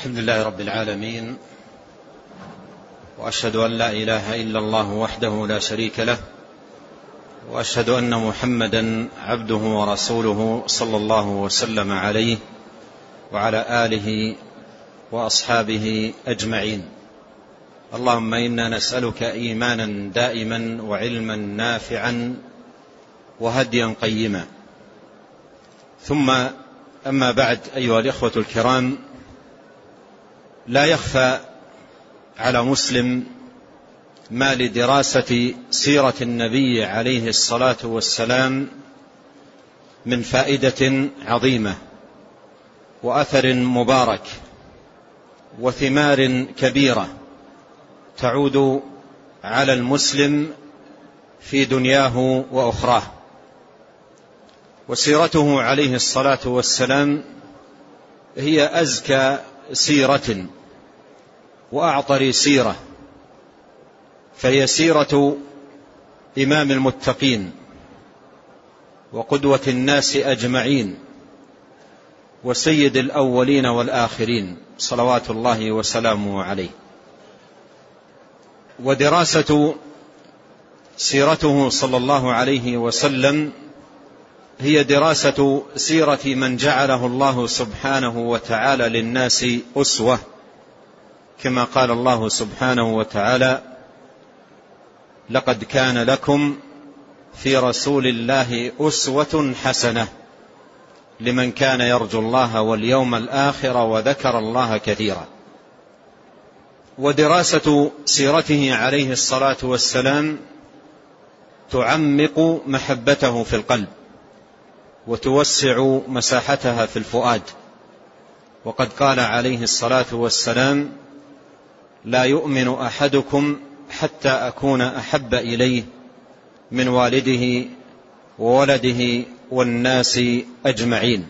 الحمد لله رب العالمين، وأشهد أن لا إله إلا الله وحده لا شريك له، وأشهد أن محمدا عبده ورسوله صلى الله وسلم عليه وعلى آله وأصحابه أجمعين. اللهم إنا نسألك إيمانا دائما وعلما نافعا وهديا قيما. ثم أما بعد، أيها الإخوة الكرام، لا يخفى على مسلم ما لدراسة سيرة النبي عليه الصلاة والسلام من فائدة عظيمة وأثر مبارك وثمار كبيرة تعود على المسلم في دنياه وأخراه. وسيرته عليه الصلاة والسلام هي أزكى سيرة وأعطر سيرة، فهي سيرة إمام المتقين وقدوة الناس أجمعين وسيد الأولين والآخرين صلوات الله وسلامه عليه. ودراسة سيرته صلى الله عليه وسلم هي دراسة سيرة من جعله الله سبحانه وتعالى للناس أسوة، كما قال الله سبحانه وتعالى: لقد كان لكم في رسول الله أسوة حسنة لمن كان يرجو الله واليوم الآخر وذكر الله كثيرا. ودراسة سيرته عليه الصلاة والسلام تعمق محبته في القلب وتوسع مساحتها في الفؤاد. وقد قال عليه الصلاة والسلام: لا يؤمن أحدكم حتى أكون أحب إليه من والده وولده والناس أجمعين.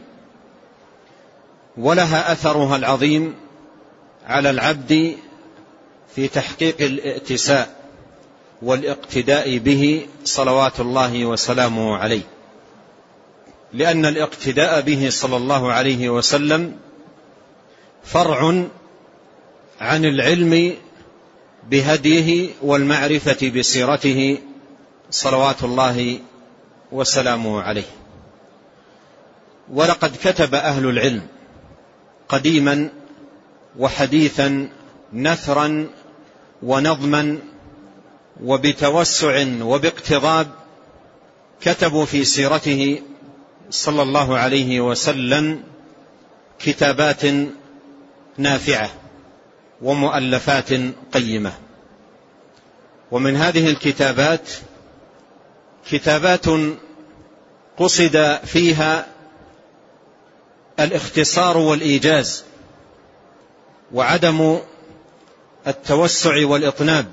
ولها أثرها العظيم على العبد في تحقيق الائتساء والاقتداء به صلوات الله وسلامه عليه، لأن الاقتداء به صلى الله عليه وسلم فرع عن العلم بهديه والمعرفة بسيرته صلوات الله وسلامه عليه. ولقد كتب أهل العلم قديما وحديثا نثرا ونظما وبتوسع وباقتضاب، كتبوا في سيرته صلى الله عليه وسلم كتابات نافعة ومؤلفات قيمة. ومن هذه الكتابات كتابات قصد فيها الاختصار والإيجاز وعدم التوسع والإطناب،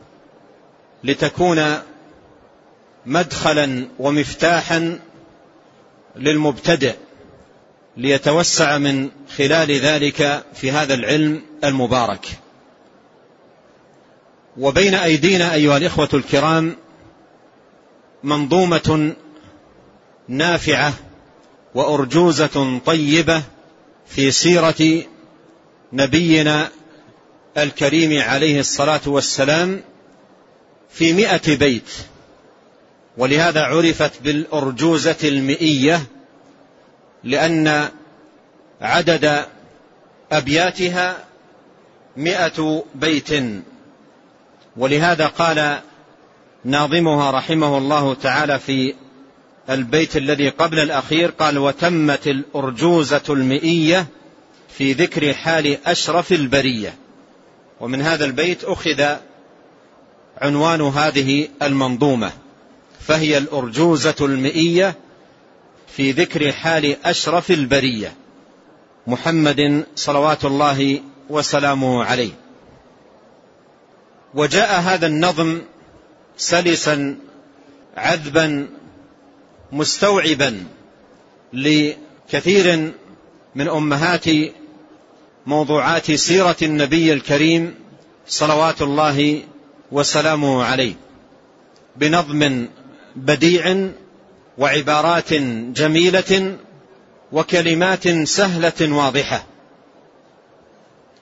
لتكون مدخلا ومفتاحا للمبتدئ ليتوسع من خلال ذلك في هذا العلم المبارك. وبين أيدينا أيها الإخوة الكرام منظومة نافعة وأرجوزة طيبة في سيرة نبينا الكريم عليه الصلاة والسلام في 100 بيت، ولهذا عرفت بالأرجوزة المئية، لأن عدد أبياتها 100 بيت. ولهذا قال ناظمها رحمه الله تعالى في البيت الذي قبل الأخير، قال: وتمت الأرجوزة المئية في ذكر حال أشرف البرية. ومن هذا البيت أخذ عنوان هذه المنظومة، فهي الأرجوزة المئية في ذكر حال أشرف البرية محمد صلوات الله وسلامه عليه. وجاء هذا النظم سلسا عذبا مستوعبا لكثير من أمهات موضوعات سيرة النبي الكريم صلوات الله وسلامه عليه، بنظم بديع وعبارات جميلة وكلمات سهلة واضحة.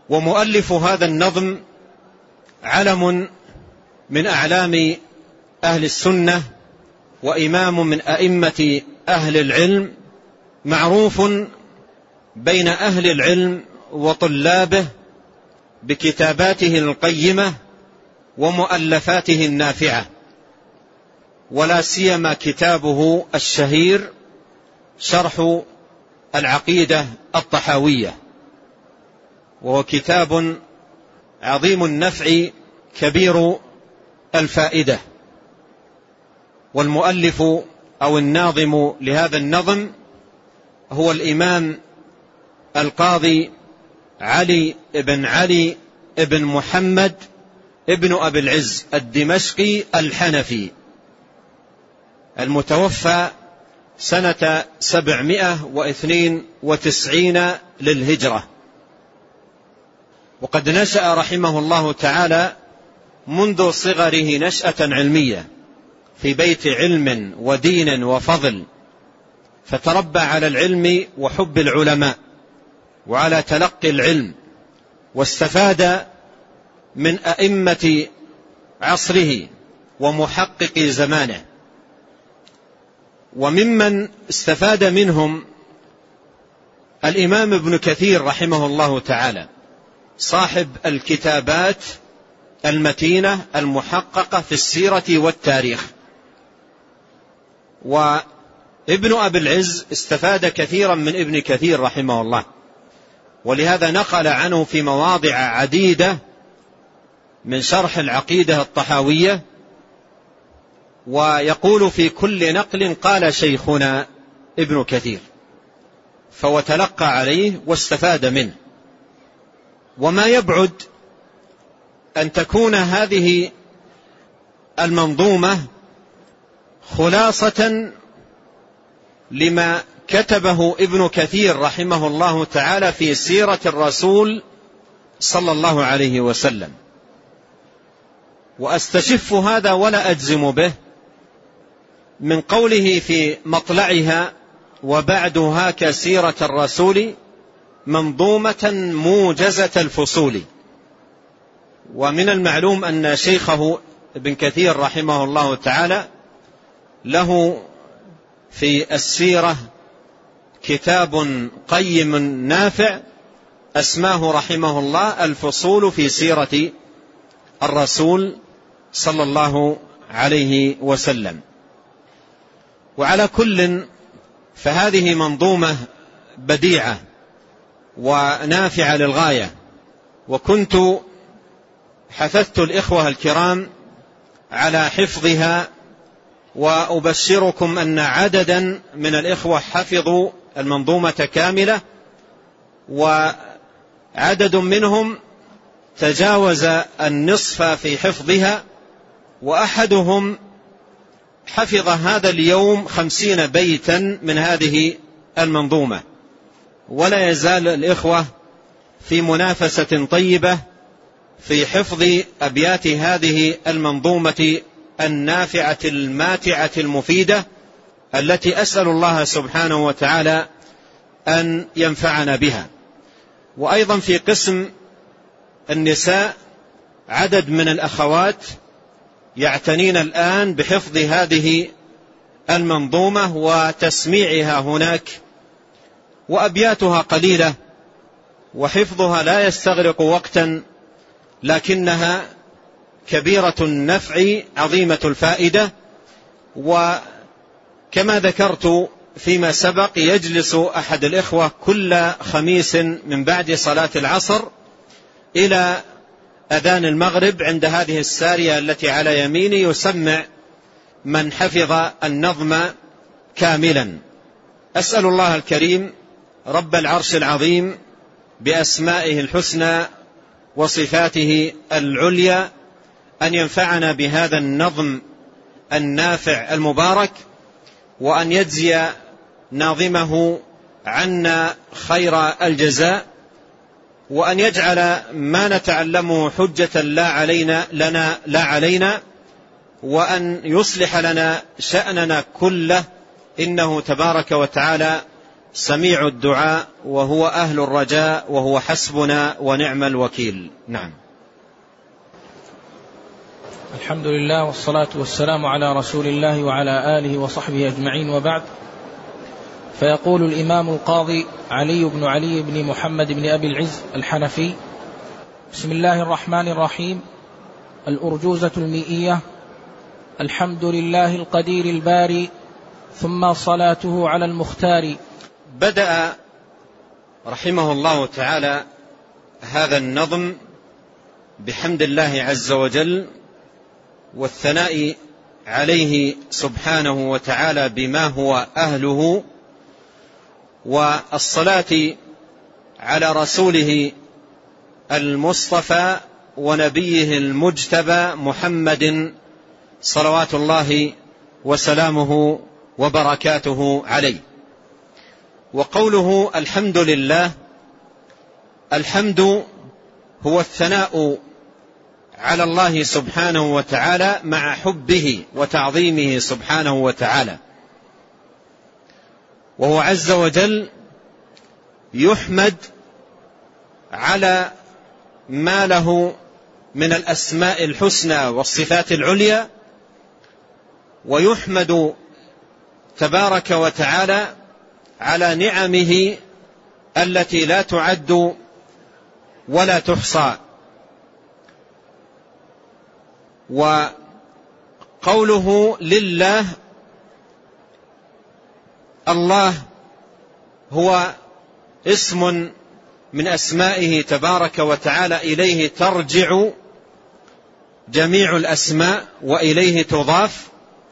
ومؤلف هذا النظم علم من أعلام أهل السنة وإمام من أئمة أهل العلم، معروف بين أهل العلم وطلابه بكتاباته القيمة ومؤلفاته النافعة، ولا سيما كتابه الشهير شرح العقيدة الطحاوية، وهو كتاب عظيم النفع كبير الفائدة. والمؤلف أو الناظم لهذا النظم هو الإمام القاضي علي بن محمد ابن أبي العز الدمشقي الحنفي، المتوفى سنة 792 للهجرة. وقد نشأ رحمه الله تعالى منذ صغره نشأة علمية في بيت علم ودين وفضل، فتربى على العلم وحب العلماء وعلى تلقي العلم، واستفاد من أئمة عصره ومحقق زمانه. وممن استفاد منهم الإمام ابن كثير رحمه الله تعالى، صاحب الكتابات المتينة المحققة في السيرة والتاريخ. وابن أبي العز استفاد كثيرا من ابن كثير رحمه الله، ولهذا نقل عنه في مواضع عديدة من شرح العقيدة الطحاوية، ويقول في كل نقل قال شيخنا ابن كثير، فهو تلقى عليه واستفاد منه. وما يبعد أن تكون هذه المنظومة خلاصة لما كتبه ابن كثير رحمه الله تعالى في سيرة الرسول صلى الله عليه وسلم. وأستشف هذا ولا أجزم به من قوله في مطلعها: وبعدها كسيرة الرسول منظومة موجزة الفصول. ومن المعلوم أن شيخه ابن كثير رحمه الله تعالى له في السيرة كتاب قيم نافع أسماه رحمه الله الفصول في سيرة الرسول صلى الله عليه وسلم. وعلى كل فهذه منظومة بديعة ونافعة للغاية، وكنت حثثت الإخوة الكرام على حفظها، وأبشركم أن عددا من الإخوة حفظوا المنظومة كاملة، وعدد منهم تجاوز النصف في حفظها، وأحدهم حفظ هذا اليوم 50 بيتا من هذه المنظومة. ولا يزال الإخوة في منافسة طيبة في حفظ أبيات هذه المنظومة النافعة الماتعة المفيدة، التي أسأل الله سبحانه وتعالى أن ينفعنا بها. وأيضا في قسم النساء عدد من الأخوات يعتنين الآن بحفظ هذه المنظومة وتسميعها هناك، وأبياتها قليلة وحفظها لا يستغرق وقتا، لكنها كبيرة النفع عظيمة الفائدة. وكما ذكرت فيما سبق يجلس أحد الإخوة كل خميس من بعد صلاة العصر إلى أذان المغرب عند هذه السارية التي على يميني يسمع من حفظ النظم كاملا. أسأل الله الكريم رب العرش العظيم بأسمائه الحسنى وصفاته العليا أن ينفعنا بهذا النظم النافع المبارك، وأن يجزي ناظمه عنا خير الجزاء، وأن يجعل ما نتعلمه حجة لا علينا، وأن يصلح لنا شأننا كله، إنه تبارك وتعالى سميع الدعاء وهو أهل الرجاء وهو حسبنا ونعم الوكيل. نعم. الحمد لله والصلاة والسلام على رسول الله وعلى آله وصحبه أجمعين، وبعد. فيقول الإمام القاضي علي بن محمد بن أبي العز الحنفي: بسم الله الرحمن الرحيم. الأرجوزة المئية. الحمد لله القدير الباري، ثم صلاته على المختار. بدأ رحمه الله تعالى هذا النظم بحمد الله عز وجل والثناء عليه سبحانه وتعالى بما هو أهله، والصلاة على رسوله المصطفى ونبيه المجتبى محمد صلوات الله وسلامه وبركاته عليه. وقوله الحمد لله، الحمد هو الثناء على الله سبحانه وتعالى مع حبه وتعظيمه سبحانه وتعالى، وهو عز وجل يحمد على ما له من الأسماء الحسنى والصفات العليا، ويحمد تبارك وتعالى على نعمه التي لا تعد ولا تحصى. وقوله لله، الله هو اسم من أسمائه تبارك وتعالى، إليه ترجع جميع الأسماء وإليه تضاف،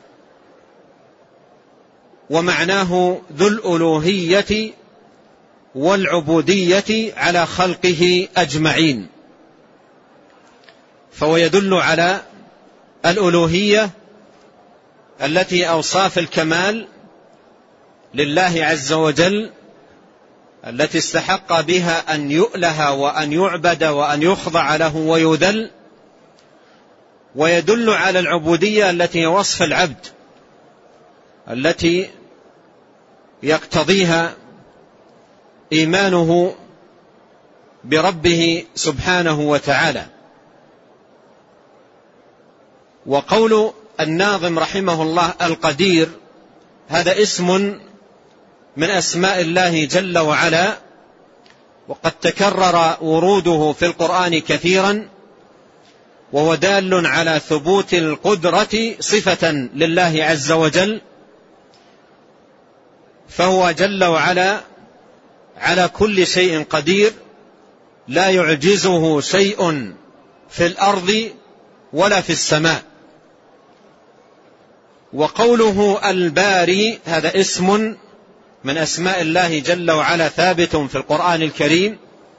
ومعناه ذو الألوهية والعبودية على خلقه أجمعين، فهو يدل على الألوهية التي أوصاف الكمال لله عز وجل التي استحق بها أن يؤله وأن يعبد وأن يخضع له ويذل، ويدل على العبودية التي هي وصف العبد التي يقتضيها إيمانه بربه سبحانه وتعالى. وقول الناظم رحمه الله القدير، هذا اسم من أسماء الله جل وعلا، وقد تكرر وروده في القرآن كثيرا، وهو دال على ثبوت القدرة صفة لله عز وجل، فهو جل وعلا على كل شيء قدير، لا يعجزه شيء في الأرض ولا في السماء. وقوله الباري، هذا اسم من أسماء الله جل وعلا ثابت في القرآن الكريم،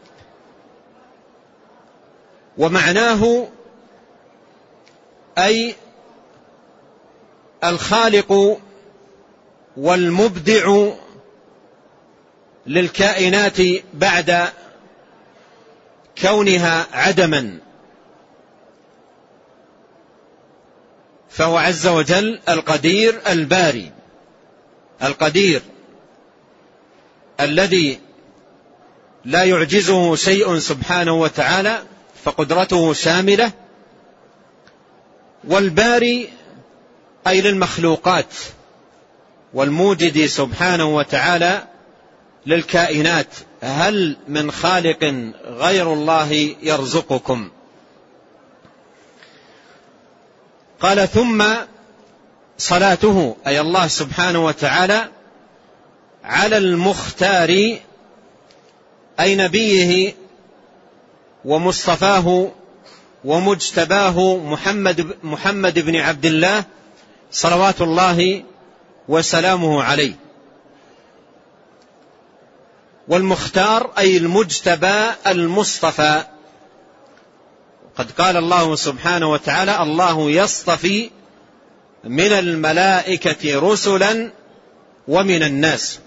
ومعناه أي الخالق والمبدع للكائنات بعد كونها عدما، فهو عز وجل القدير الباري، القدير الذي لا يعجزه شيء سبحانه وتعالى، فقدرته شاملة. والباري أي للمخلوقات، والموجد سبحانه وتعالى للكائنات. هل من خالق غير الله يرزقكم؟ قال ثم صلاته، أي الله سبحانه وتعالى، على المختار، أي نبيه ومصطفاه ومجتباه محمد بن عبد الله صلوات الله وسلامه عليه. والمختار أي المجتبى المصطفى، قد قال الله سبحانه وتعالى: الله يصطفي من الملائكة رسلا ومن الناس.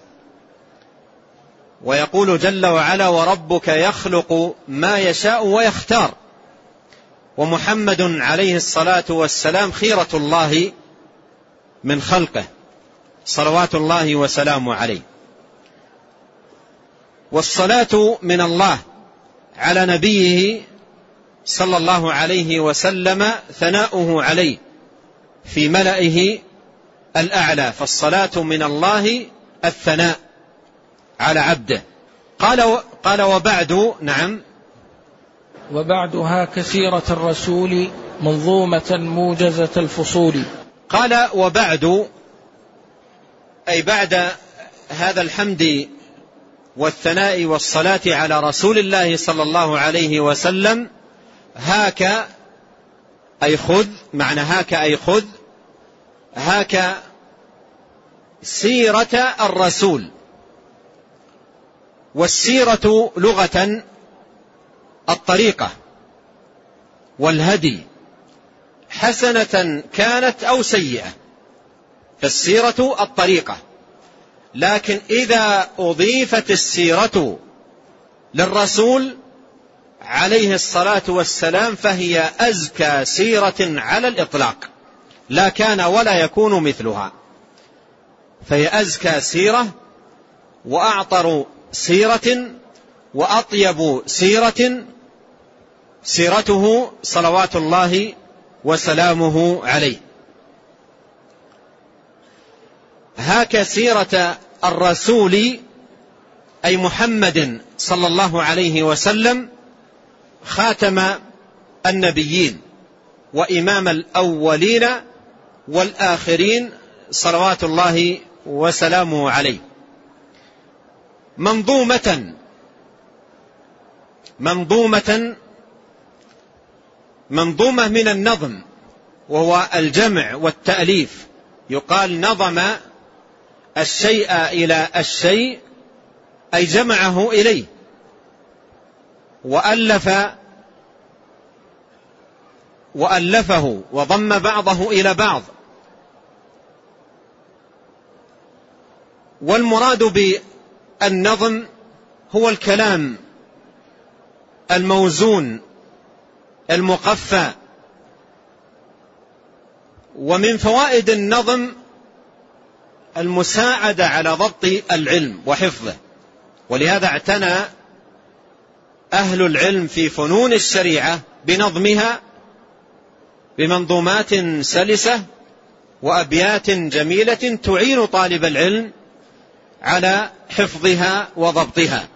ويقول جل وعلا: وربك يخلق ما يشاء ويختار. ومحمد عليه الصلاة والسلام خيرة الله من خلقه صلوات الله وسلامه عليه. والصلاة من الله على نبيه صلى الله عليه وسلم ثناؤه عليه في ملئه الأعلى، فالصلاة من الله الثناء على عبده. قال وبعد. نعم. وبعدها كسيرة الرسول منظومة موجزة الفصول. قال وبعد، أي بعد هذا الحمد والثناء والصلاة على رسول الله صلى الله عليه وسلم، هاك أي خذ، معنى هاك أي خذ، هاك سيرة الرسول. والسيرة لغة الطريقة والهدي، حسنة كانت أو سيئة، فالسيرة الطريقة. لكن إذا أضيفت السيرة للرسول عليه الصلاة والسلام فهي أزكى سيرة على الإطلاق، لا كان ولا يكون مثلها، فهي أزكى سيرة وأعطر سيرة وأطيب سيرة سيرته صلوات الله وسلامه عليه. هاك سيرة الرسول أي محمد صلى الله عليه وسلم، خاتم النبيين وإمام الأولين والآخرين صلوات الله وسلامه عليه. منظومة من النظم، وهو الجمع والتأليف. يقال نظم الشيء إلى الشيء، أي جمعه إليه، وألفه وضم بعضه إلى بعض. والمراد بالنظم هو الكلام الموزون المقفى. ومن فوائد النظم المساعدة على ضبط العلم وحفظه، ولهذا اعتنى أهل العلم في فنون الشريعة بنظمها بمنظومات سلسة وأبيات جميلة تعين طالب العلم على حفظها وضبطها.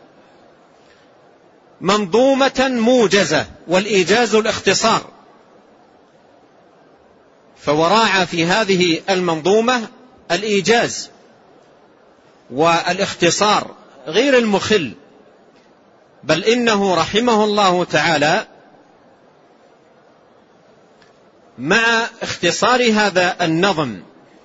منظومة موجزة، والإيجاز الاختصار، فوراعى في هذه المنظومة الإيجاز والاختصار غير المخل، بل إنه رحمه الله تعالى مع اختصار هذا النظم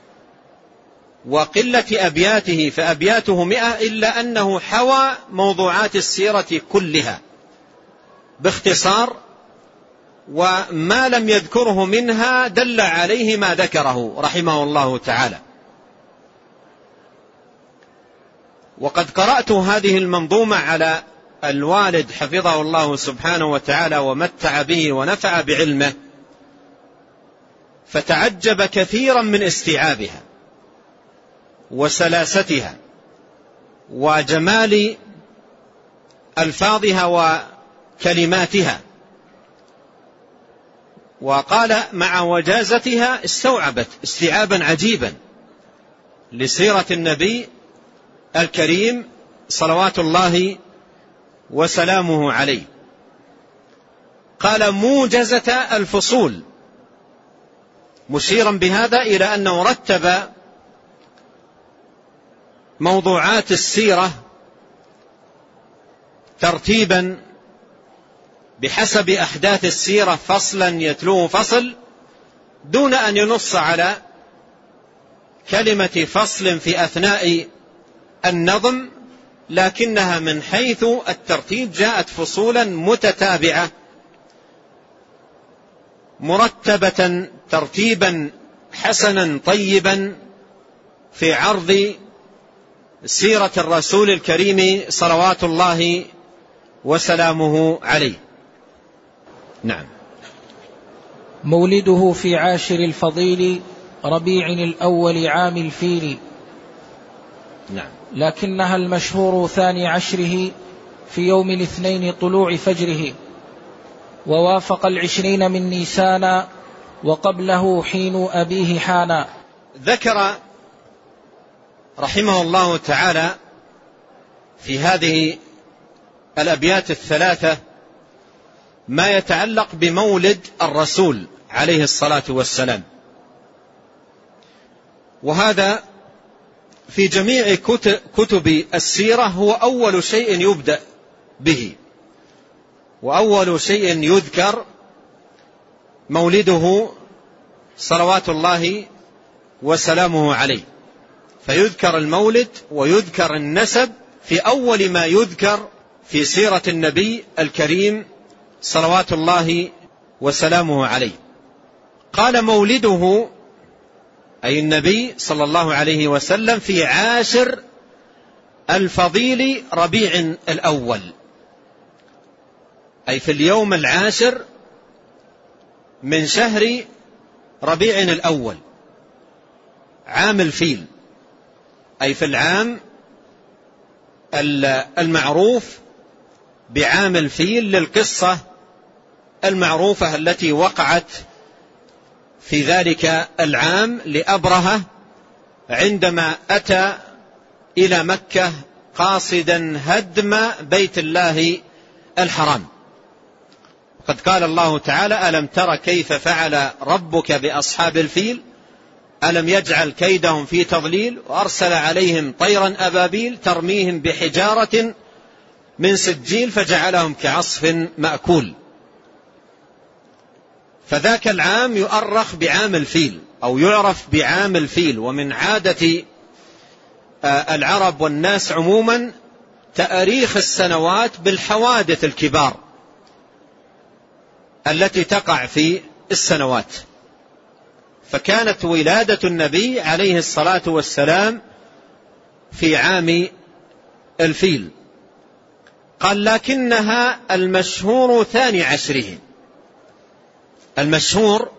وقلة أبياته، فأبياته 100، إلا أنه حوى موضوعات السيرة كلها باختصار، وما لم يذكره منها دل عليه ما ذكره رحمه الله تعالى. وقد قرأت هذه المنظومة على الوالد حفظه الله سبحانه وتعالى ومتع به ونفع بعلمه، فتعجب كثيرا من استيعابها وسلاستها وجمال ألفاظها وكلماتها، وقال مع وجازتها استوعبت استيعابا عجيبا لسيرة النبي الكريم صلوات الله وسلامه عليه. قال موجزة الفصول، مشيرا بهذا إلى أنه رتب موضوعات السيرة ترتيبا بحسب أحداث السيرة، فصلا يتلوه فصل، دون أن ينص على كلمة فصل في أثناء النظم، لكنها من حيث الترتيب جاءت فصولا متتابعة مرتبة ترتيبا حسنا طيبا في عرض سيرة الرسول الكريم صلوات الله وسلامه عليه. نعم. مولده في عاشر الفضيل ربيع الأول عام الفيل، نعم. لكنها المشهور 12 في يوم الاثنين طلوع فجره، ووافق 20 من نيسان، وقبله حين أبيه حانا. ذكر رحمه الله تعالى في هذه الأبيات الثلاثة ما يتعلق بمولد الرسول عليه الصلاة والسلام، وهذا في جميع كتب السيرة هو أول شيء يبدأ به، وأول شيء يذكر مولده صلوات الله وسلامه عليه، فيذكر المولد ويذكر النسب في أول ما يذكر في سيرة النبي الكريم صلوات الله وسلامه عليه. قال مولده أي النبي صلى الله عليه وسلم في 10 الفضيل ربيع الأول، أي في اليوم 10 من شهر ربيع الأول عام الفيل، أي في العام المعروف بعام الفيل للقصة المعروفة التي وقعت في ذلك العام لأبرهة عندما أتى إلى مكة قاصدا هدم بيت الله الحرام. قد قال الله تعالى: ألم تر كيف فعل ربك بأصحاب الفيل ألم يجعل كيدهم في تضليل وأرسل عليهم طيرا أبابيل ترميهم بحجارة من سجيل فجعلهم كعصف مأكول. فذاك العام يؤرخ بعام الفيل أو يعرف بعام الفيل. ومن عادة العرب والناس عموما تأريخ السنوات بالحوادث الكبار التي تقع في السنوات، فكانت ولادة النبي عليه الصلاة والسلام في عام الفيل. قال: لكنها المشهور 12. المشهور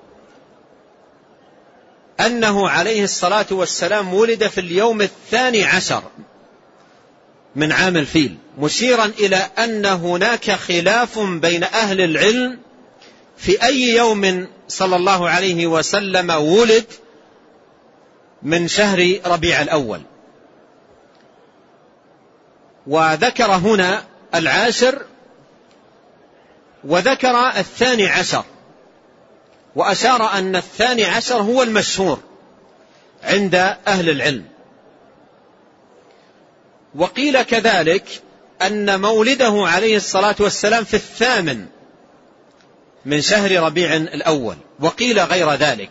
أنه عليه الصلاة والسلام ولد في اليوم 12 من عام الفيل، مشيرا إلى أن هناك خلاف بين أهل العلم في أي يوم صلى الله عليه وسلم ولد من شهر ربيع الأول. وذكر هنا 10 وذكر 12، وأشار أن 12 هو المشهور عند أهل العلم. وقيل كذلك أن مولده عليه الصلاة والسلام في 8 من شهر ربيع الأول، وقيل غير ذلك.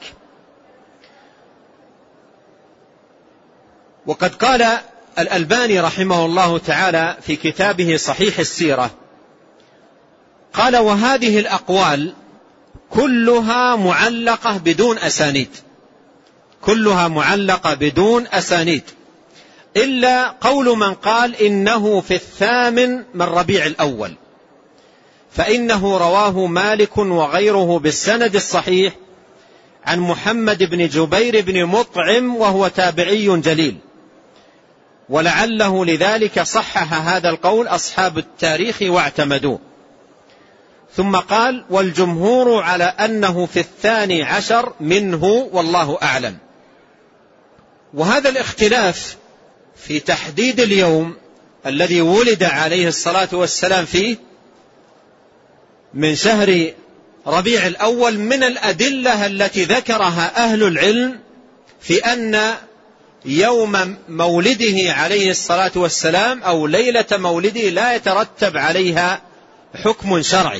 وقد قال الألباني رحمه الله تعالى في كتابه صحيح السيرة، قال: وهذه الأقوال كلها معلقة بدون أسانيد، كلها معلقة بدون أسانيد، إلا قول من قال إنه في 8 من ربيع الأول، فإنه رواه مالك وغيره بالسند الصحيح عن محمد بن جبير بن مطعم وهو تابعي جليل، ولعله لذلك صحح هذا القول أصحاب التاريخ واعتمدوه. ثم قال: والجمهور على أنه في 12 منه والله أعلم. وهذا الاختلاف في تحديد اليوم الذي ولد عليه الصلاة والسلام فيه من شهر ربيع الأول من الأدلة التي ذكرها أهل العلم في أن يوم مولده عليه الصلاة والسلام أو ليلة مولده لا يترتب عليها حكم شرعي،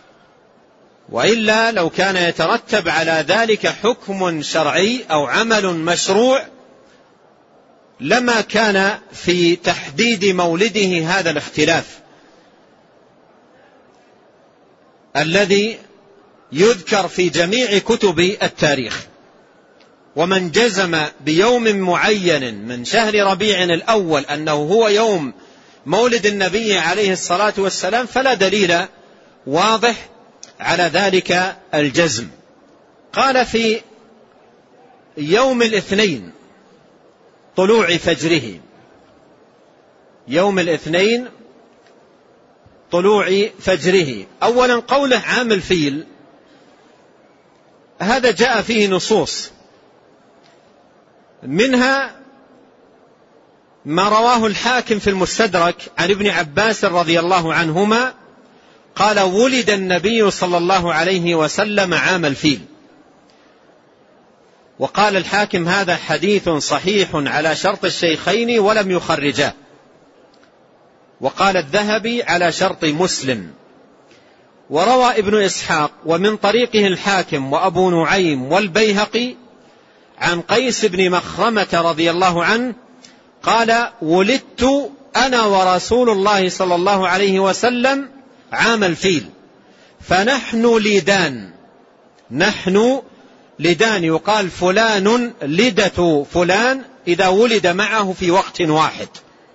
وإلا لو كان يترتب على ذلك حكم شرعي أو عمل مشروع لما كان في تحديد مولده هذا الاختلاف الذي يذكر في جميع كتب التاريخ. ومن جزم بيوم معين من شهر ربيع الأول أنه هو يوم مولد النبي عليه الصلاة والسلام فلا دليل واضح على ذلك الجزم. قال: في يوم الاثنين طلوع فجره، يوم الاثنين طلوع فجره. أولا قوله عام الفيل هذا جاء فيه نصوص، منها ما رواه الحاكم في المستدرك عن ابن عباس رضي الله عنهما قال ولد النبي صلى الله عليه وسلم عام الفيل. وقال الحاكم هذا حديث صحيح على شرط الشيخين ولم يخرجاه. وقال الذهبي على شرط مسلم. وروى ابن إسحاق ومن طريقه الحاكم وأبو نعيم والبيهقي عن قيس بن مخرمة رضي الله عنه قال ولدت أنا ورسول الله صلى الله عليه وسلم عام الفيل فنحن لدان. نحن لدان يقال فلان لدة فلان إذا ولد معه في وقت واحد.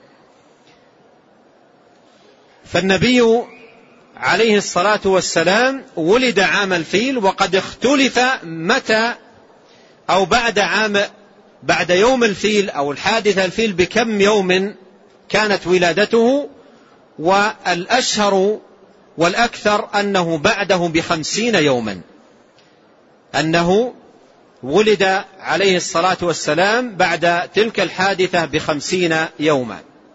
فالنبي عليه الصلاة والسلام ولد عام الفيل، وقد اختلف متى أو بعد يوم الفيل أو الحادثة الفيل بكم يوم كانت ولادته، والأشهر والأكثر أنه بعده ب50 يوما، أنه ولد عليه الصلاة والسلام بعد تلك الحادثة ب50 يوما.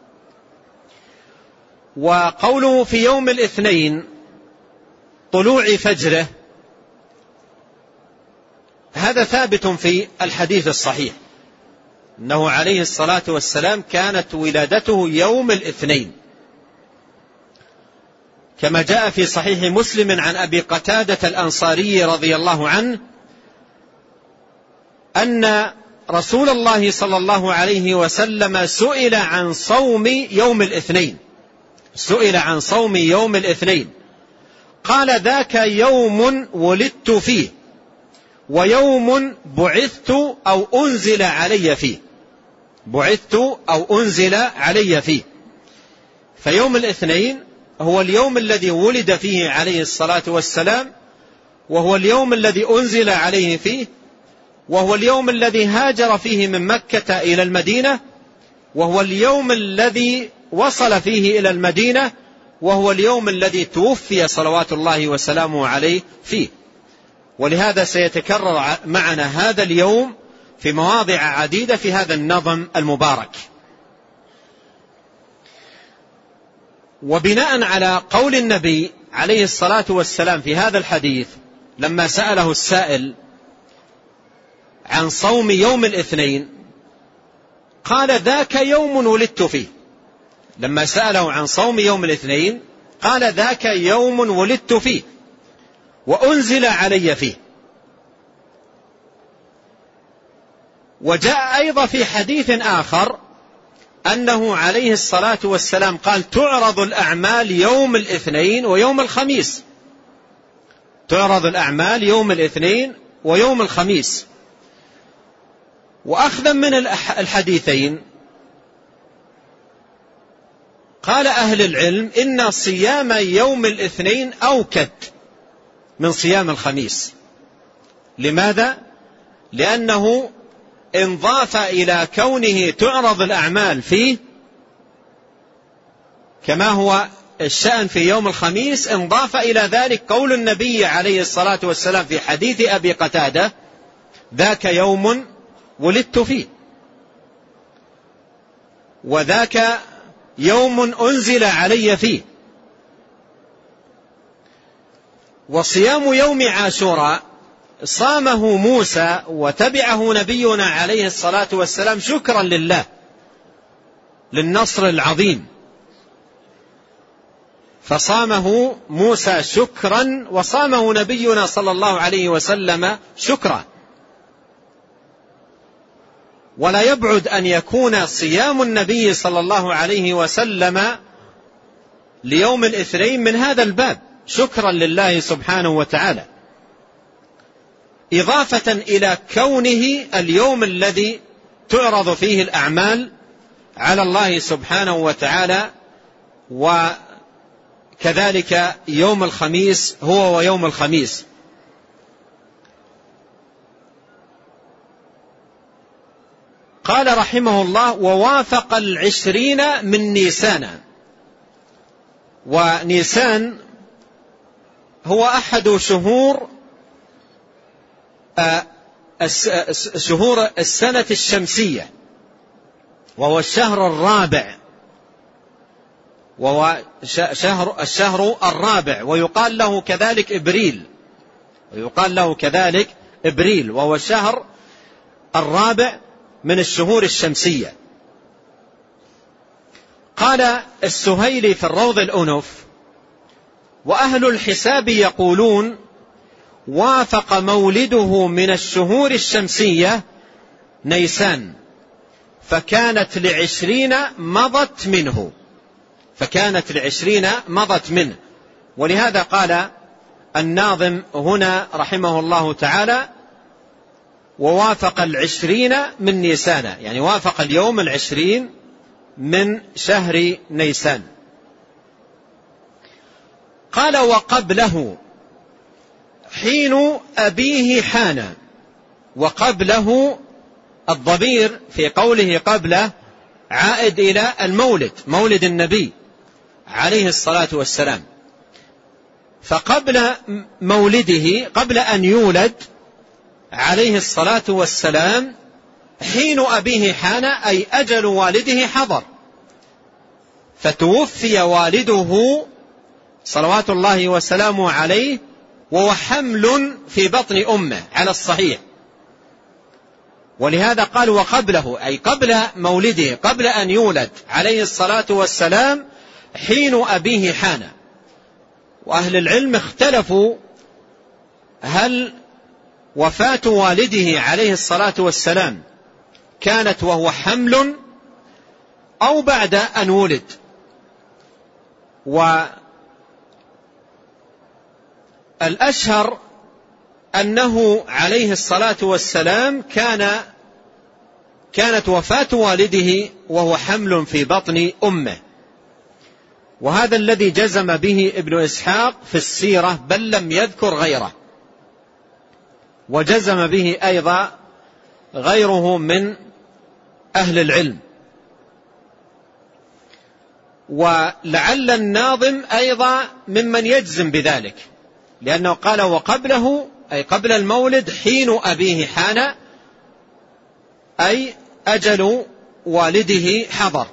وقوله في يوم الاثنين طلوع فجره هذا ثابت في الحديث الصحيح أنه عليه الصلاة والسلام كانت ولادته يوم الاثنين، كما جاء في صحيح مسلم عن أبي قتادة الأنصاري رضي الله عنه أن رسول الله صلى الله عليه وسلم سئل عن صوم يوم الاثنين، سئل عن صوم يوم الاثنين قال ذاك يوم ولدت فيه ويوم بعثت أو أنزل علي فيه. بعثت أو أنزل علي فيه. فيوم الاثنين هو اليوم الذي ولد فيه عليه الصلاة والسلام، وهو اليوم الذي أنزل عليه فيه، وهو اليوم الذي هاجر فيه من مكة إلى المدينة، وهو اليوم الذي وصل فيه إلى المدينة، وهو اليوم الذي توفي صلوات الله وسلامه عليه فيه. ولهذا سيتكرر معنا هذا اليوم في مواضع عديدة في هذا النظم المبارك. وبناء على قول النبي عليه الصلاة والسلام في هذا الحديث لما سأله السائل عن صوم يوم الاثنين قال ذاك يوم ولدت فيه. لما سأله عن صوم يوم الاثنين قال ذاك يوم ولدت فيه وأنزل علي فيه. وجاء أيضا في حديث آخر أنه عليه الصلاة والسلام قال تعرض الأعمال يوم الاثنين ويوم الخميس. تعرض الأعمال يوم الاثنين ويوم الخميس. وأخذا من الحديثين قال أهل العلم إن صيام يوم الاثنين أوكد من صيام الخميس. لماذا؟ لأنه انضاف إلى كونه تعرض الأعمال فيه كما هو الشأن في يوم الخميس، انضاف إلى ذلك قول النبي عليه الصلاة والسلام في حديث أبي قتادة ذاك يوم ولدت فيه وذاك يوم أنزل علي فيه. وصيام يوم عاشوراء صامه موسى وتبعه نبينا عليه الصلاة والسلام شكرا لله للنصر العظيم، فصامه موسى شكرا وصامه نبينا صلى الله عليه وسلم شكرا. ولا يبعد أن يكون صيام النبي صلى الله عليه وسلم ليوم الاثنين من هذا الباب شكرا لله سبحانه وتعالى، إضافة إلى كونه اليوم الذي تعرض فيه الأعمال على الله سبحانه وتعالى. وكذلك يوم الخميس هو ويوم الخميس. قال رحمه الله: ووافق 20 من نيسان. ونيسان هو أحد شهور السنة الشمسية، وهو الشهر الرابع، وهو الشهر الرابع، ويقال له كذلك إبريل، وهو الشهر الرابع من الشهور الشمسية. قال السهيلي في الروض الأنف: وأهل الحساب يقولون وافق مولده من الشهور الشمسية نيسان، فكانت ل20 مضت منه. ولهذا قال الناظم هنا رحمه الله تعالى: ووافق 20 من نيسان، يعني وافق اليوم 20 من شهر نيسان. قال: وقبله حين أبيه حان. وقبله الضمير في قوله قبله عائد إلى المولد، مولد النبي عليه الصلاة والسلام. فقبل مولده، قبل أن يولد عليه الصلاة والسلام، حين أبيه حان، أي أجل والده حضر، فتوفي والده صلوات الله وسلامه عليه وهو حمل في بطن أمه على الصحيح. ولهذا قال وقبله، أي قبل مولده، قبل أن يولد عليه الصلاة والسلام، حين أبيه حان. وأهل العلم اختلفوا هل وفاة والده عليه الصلاة والسلام كانت وهو حمل أو بعد أن ولد. والأشهر أنه عليه الصلاة والسلام كانت وفاة والده وهو حمل في بطن أمه، وهذا الذي جزم به ابن إسحاق في السيرة، بل لم يذكر غيره، وجزم به أيضا غيره من أهل العلم. ولعل الناظم أيضا ممن يجزم بذلك، لأنه قال وقبله، أي قبل المولد، حين أبيه حان، أي أجل والده حضر.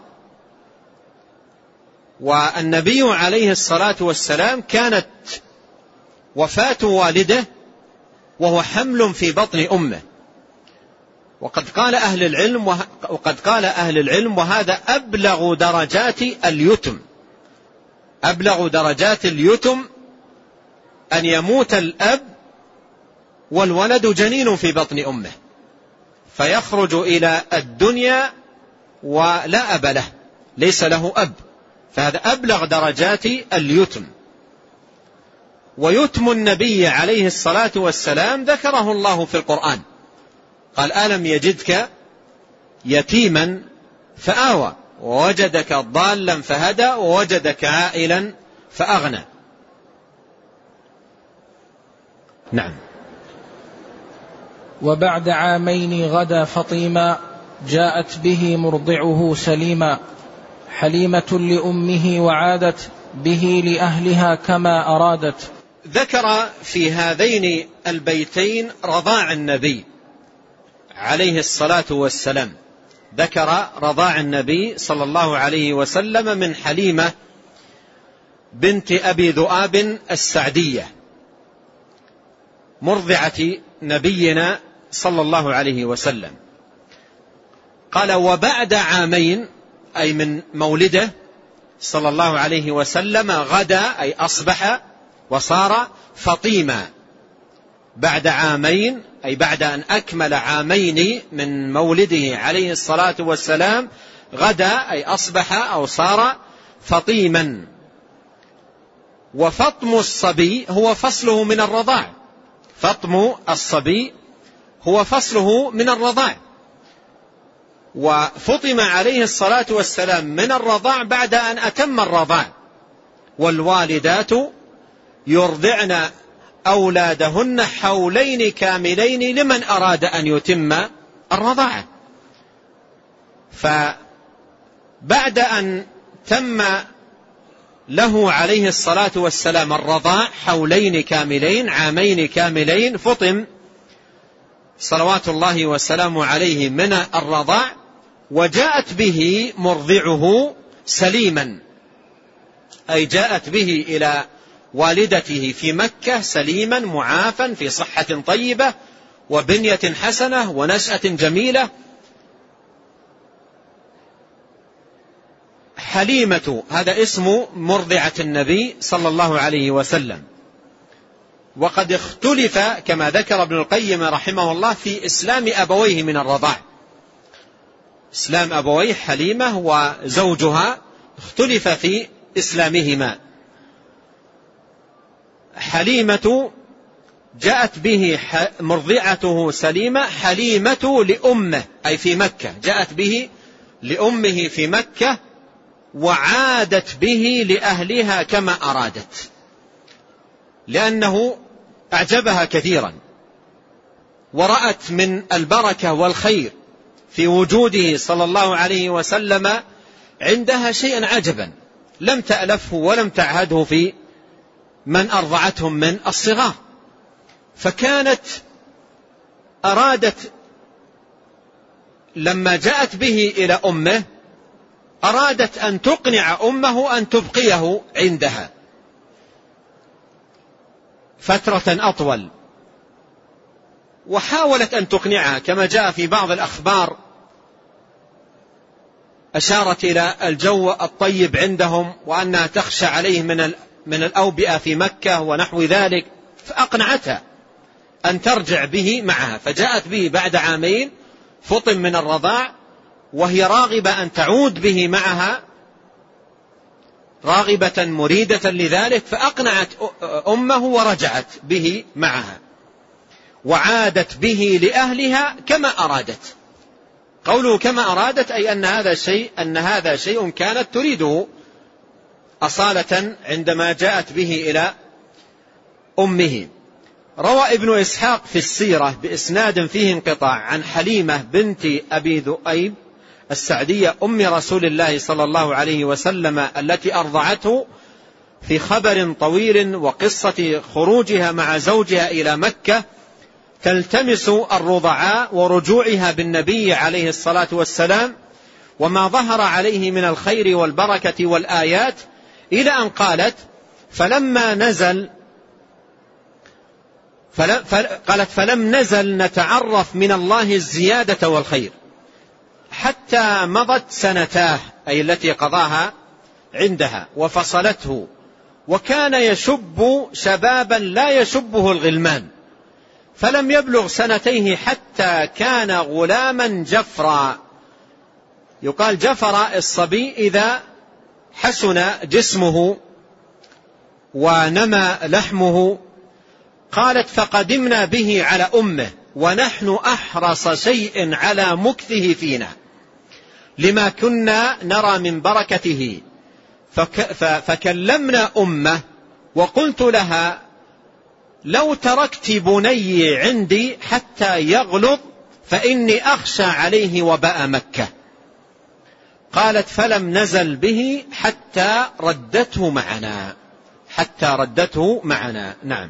والنبي عليه الصلاة والسلام كانت وفاة والده وهو حمل في بطن أمه. وقد قال أهل العلم وهذا أبلغ درجات اليتم، أبلغ درجات اليتم أن يموت الأب والولد جنين في بطن أمه، فيخرج إلى الدنيا ولا أب له، ليس له أب، فهذا أبلغ درجات اليتم. ويتم النبي عليه الصلاة والسلام ذكره الله في القرآن، قال ألم يجدك يتيما فآوى، ووجدك ضالا فهدى، ووجدك عائلا فأغنى. نعم. وبعد عامين غدا فطيما، جاءت به مرضعه سليما، حليمة لأمه وعادت به لأهلها كما أرادت. ذكر في هذين البيتين رضاع النبي عليه الصلاة والسلام، ذكر رضاع النبي صلى الله عليه وسلم من حليمة بنت أبي ذؤاب السعدية مرضعة نبينا صلى الله عليه وسلم. قال وبعد عامين، أي من مولده صلى الله عليه وسلم، غدا أي أصبح وصار فطيما. بعد عامين أي بعد أن أكمل عامين من مولده عليه الصلاة والسلام، غدا أي أصبح أو صار فطيما. وفطم الصبي هو فصله من الرضاع، فطم الصبي هو فصله من الرضاع. وفطم عليه الصلاة والسلام من الرضاع بعد أن أتم الرضاع. والوالدات يرضعن أولادهن حولين كاملين لمن أراد أن يتم الرضاعة. فبعد أن تم له عليه الصلاة والسلام الرضاع حولين كاملين، عامين كاملين، فطم صلوات الله وسلامه عليه من الرضاع، وجاءت به مرضعه سليما، أي جاءت به إلى والدته في مكة سليما معافا في صحة طيبة وبنية حسنة ونشأة جميلة. حليمة هذا اسم مرضعة النبي صلى الله عليه وسلم. وقد اختلف كما ذكر ابن القيم رحمه الله في إسلام أبويه من الرضاع، إسلام أبويه حليمة وزوجها اختلف في إسلامهما. حليمة جاءت به مرضعته سليمة، حليمة لأمه أي في مكة، جاءت به لأمه في مكة وعادت به لأهلها كما أرادت، لأنه أعجبها كثيرا ورأت من البركة والخير في وجوده صلى الله عليه وسلم عندها شيئا عجبا لم تألفه ولم تعهده في من أرضعتهم من الصغار. فكانت أرادت لما جاءت به إلى أمه أرادت أن تقنع أمه أن تبقيه عندها فترة أطول، وحاولت أن تقنعها كما جاء في بعض الأخبار، أشارت إلى الجو الطيب عندهم وأنها تخشى عليه من الأوبئة في مكة ونحو ذلك، فأقنعتها أن ترجع به معها، فجاءت به بعد عامين فطم من الرضاع وهي راغبة أن تعود به معها، راغبة مريدة لذلك، فأقنعت أمه ورجعت به معها وعادت به لأهلها كما أرادت. قوله كما أرادت أي أن هذا شيء كانت تريده أصالة عندما جاءت به إلى أمه. روى ابن إسحاق في السيرة بإسناد فيه انقطاع عن حليمة بنت أبي ذؤيب السعدية أم رسول الله صلى الله عليه وسلم التي أرضعته في خبر طويل وقصة خروجها مع زوجها إلى مكة تلتمس الرضعاء ورجوعها بالنبي عليه الصلاة والسلام وما ظهر عليه من الخير والبركة والآيات، إلى أن قالت فلم نزل نتعرف من الله الزيادة والخير حتى مضت سنتاه، أي التي قضاها عندها، وفصلته، وكان يشب شبابا لا يشبه الغلمان، فلم يبلغ سنتيه حتى كان غلاما جفرا. يقال جفر الصبي إذا حسن جسمه ونمى لحمه. قالت فقدمنا به على أمه ونحن أحرص شيء على مكثه فينا لما كنا نرى من بركته، فكلمنا أمه وقلت لها لو تركت بني عندي حتى يغلظ فإني أخشى عليه وباء مكة. قالت فلم نزل به حتى ردته معنا. نعم.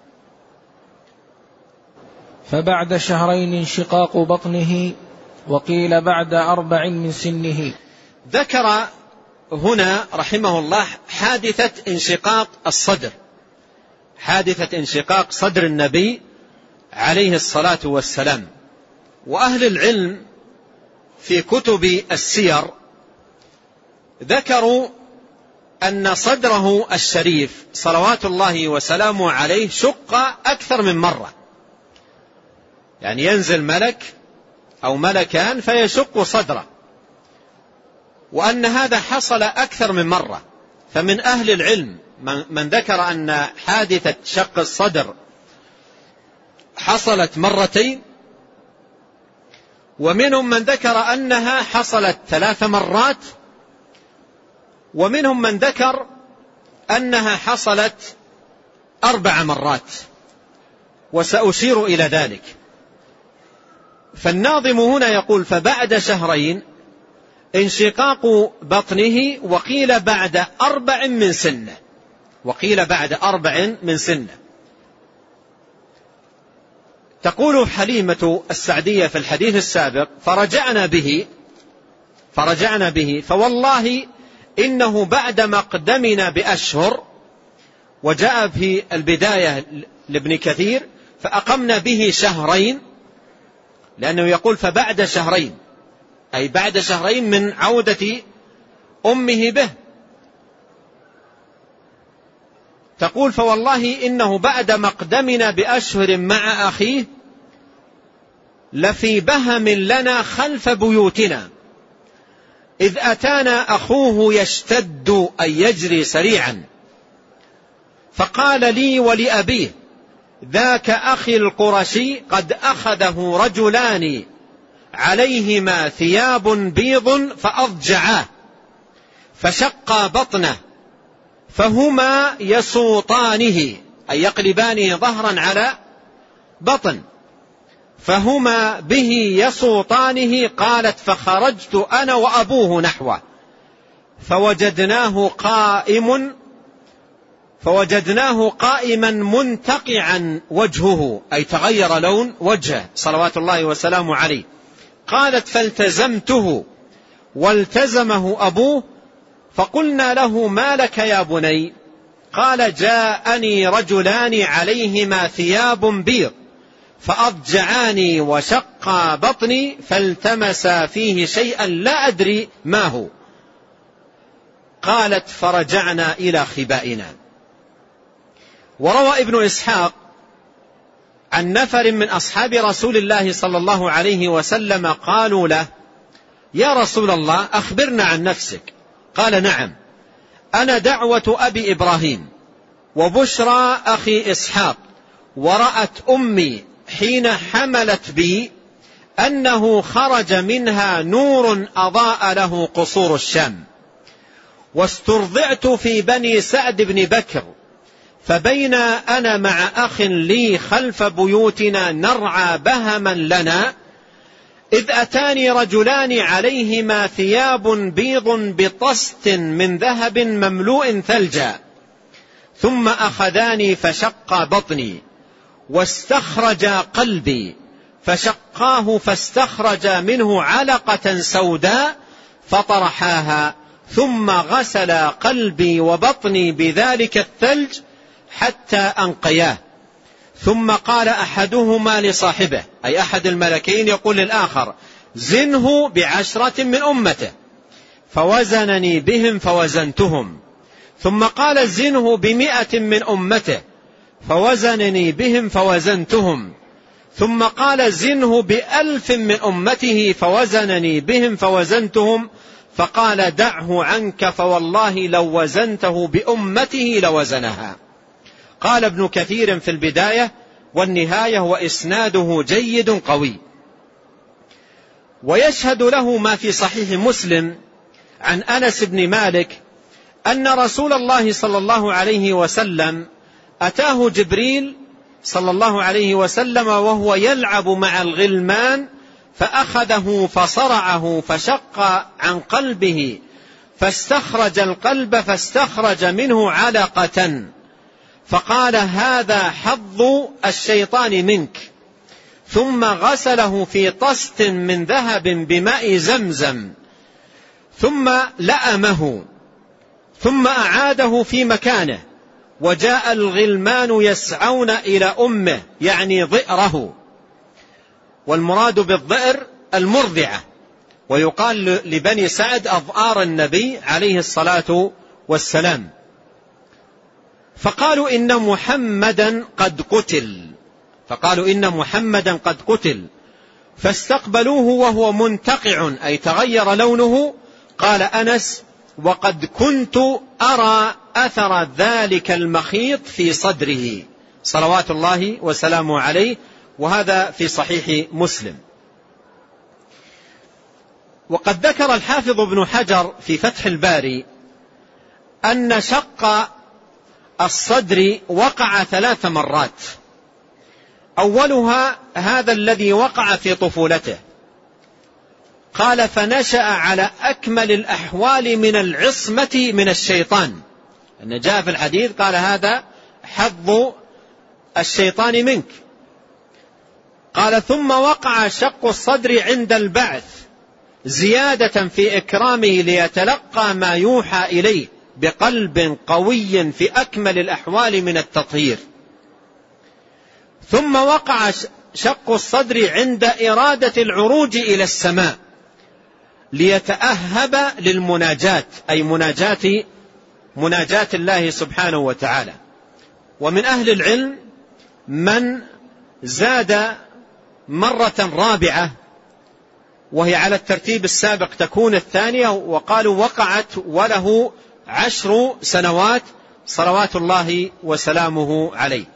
فبعد شهرين انشقاق بطنه، وقيل بعد 4 من سنه. ذكر هنا رحمه الله حادثة انشقاق صدر النبي عليه الصلاة والسلام. وأهل العلم في كتب السير ذكروا أن صدره الشريف صلوات الله وسلامه عليه شق أكثر من مرة، يعني ينزل ملك أو ملكان فيشق صدره، وأن هذا حصل أكثر من مرة. فمن أهل العلم من ذكر أن حادثة شق الصدر حصلت 2 مرتين، ومنهم من ذكر أنها حصلت 3 مرات، ومنهم من ذكر أنها حصلت 4 مرات، وسأشير إلى ذلك. فالناظم هنا يقول فبعد شهرين انشقاق بطنه، وقيل بعد 4 من سنه، وقيل بعد 4 من سنه. تقول حليمة السعدية في الحديث السابق: فرجعنا به فوالله إنه بعد مقدمنا بأشهر، وجاء في البداية لابن كثير فأقمنا به 2 شهرين، لأنه يقول فبعد 2 شهرين، أي بعد 2 شهرين من عودة أمه به. تقول فوالله إنه بعد مقدمنا بأشهر مع أخيه لفي بهم لنا خلف بيوتنا، إذ أتانا أخوه يشتد أي يجري سريعا، فقال لي ولأبيه: ذاك أخي القرشي قد أخذه رجلان عليهما ثياب بيض فأضجعاه، فشق بطنه، فهما يسوطانه أي يقلبانه ظهرا على بطن، فهما به يسوطانه. قالت فخرجت أنا وأبوه نحوه فوجدناه قائما منتقعا وجهه، أي تغير لون وجهه صلوات الله وسلامه عليه. قالت فالتزمته والتزمه أبوه، فقلنا له: ما لك يا بني؟ قال: جاءني رجلان عليهما ثياب بيض فأضجعاني وشق بطني، فالتمسا فيه شيئا لا أدري ما هو. قالت فرجعنا إلى خبائنا. وروى ابن إسحاق عن نفر من أصحاب رسول الله صلى الله عليه وسلم قالوا له: يا رسول الله أخبرنا عن نفسك. قال: نعم، أنا دعوة أبي إبراهيم وبشرى أخي إسحاق، ورأت أمي حين حملت بي أنه خرج منها نور أضاء له قصور الشام، واسترضعت في بني سعد بن بكر، فبين أنا مع أخ لي خلف بيوتنا نرعى بهما لنا، إذ أتاني رجلان عليهما ثياب بيض بطست من ذهب مملوء ثلجا، ثم أخذاني فشق بطني واستخرجا قلبي، فشقاه فاستخرج منه علقة سوداء فطرحاها، ثم غسل قلبي وبطني بذلك الثلج حتى أنقياه. ثم قال أحدهما لصاحبه، أي أحد الملكين، يقول للآخر: زنه ب10 من أمته، فوزنني بهم فوزنتهم. ثم قال: زنه ب100 من أمته، فوزنني بهم فوزنتهم. ثم قال: زنه ب1000 من أمته، فوزنني بهم فوزنتهم. فقال: دعه عنك، فوالله لو وزنته بأمته لوزنها. قال ابن كثير في البداية والنهاية: وإسناده جيد قوي. ويشهد له ما في صحيح مسلم عن أنس بن مالك أن رسول الله صلى الله عليه وسلم أتاه جبريل صلى الله عليه وسلم وهو يلعب مع الغلمان، فأخذه فصرعه فشق عن قلبه، فاستخرج القلب فاستخرج منه علقة، فقال: هذا حظ الشيطان منك. ثم غسله في طست من ذهب بماء زمزم، ثم لأمه، ثم أعاده في مكانه. وجاء الغلمان يسعون إلى أمه، يعني ضئره، والمراد بالضئر المرضعة، ويقال لبني سعد أضآر النبي عليه الصلاة والسلام. فقالوا: إن محمدا قد قتل، فاستقبلوه وهو منتقع، أي تغير لونه. قال أنس: وقد كنت أرى أثر ذلك المخيط في صدره صلوات الله وسلامه عليه، وهذا في صحيح مسلم. وقد ذكر الحافظ ابن حجر في فتح الباري أن شق الصدر وقع 3 مرات، أولها هذا الذي وقع في طفولته، قال فنشأ على أكمل الأحوال من العصمة من الشيطان، أن جاء في الحديث قال هذا حظ الشيطان منك. قال ثم وقع شق الصدر عند البعث زيادة في إكرامه ليتلقى ما يوحى إليه بقلب قوي في أكمل الأحوال من التطهير. ثم وقع شق الصدر عند إرادة العروج إلى السماء ليتأهب للمناجاة، أي مناجاة الله سبحانه وتعالى. ومن أهل العلم من زاد مرة رابعة وهي على الترتيب السابق تكون الثانية، وقالوا وقعت وله 10 سنوات صلوات الله وسلامه عليه.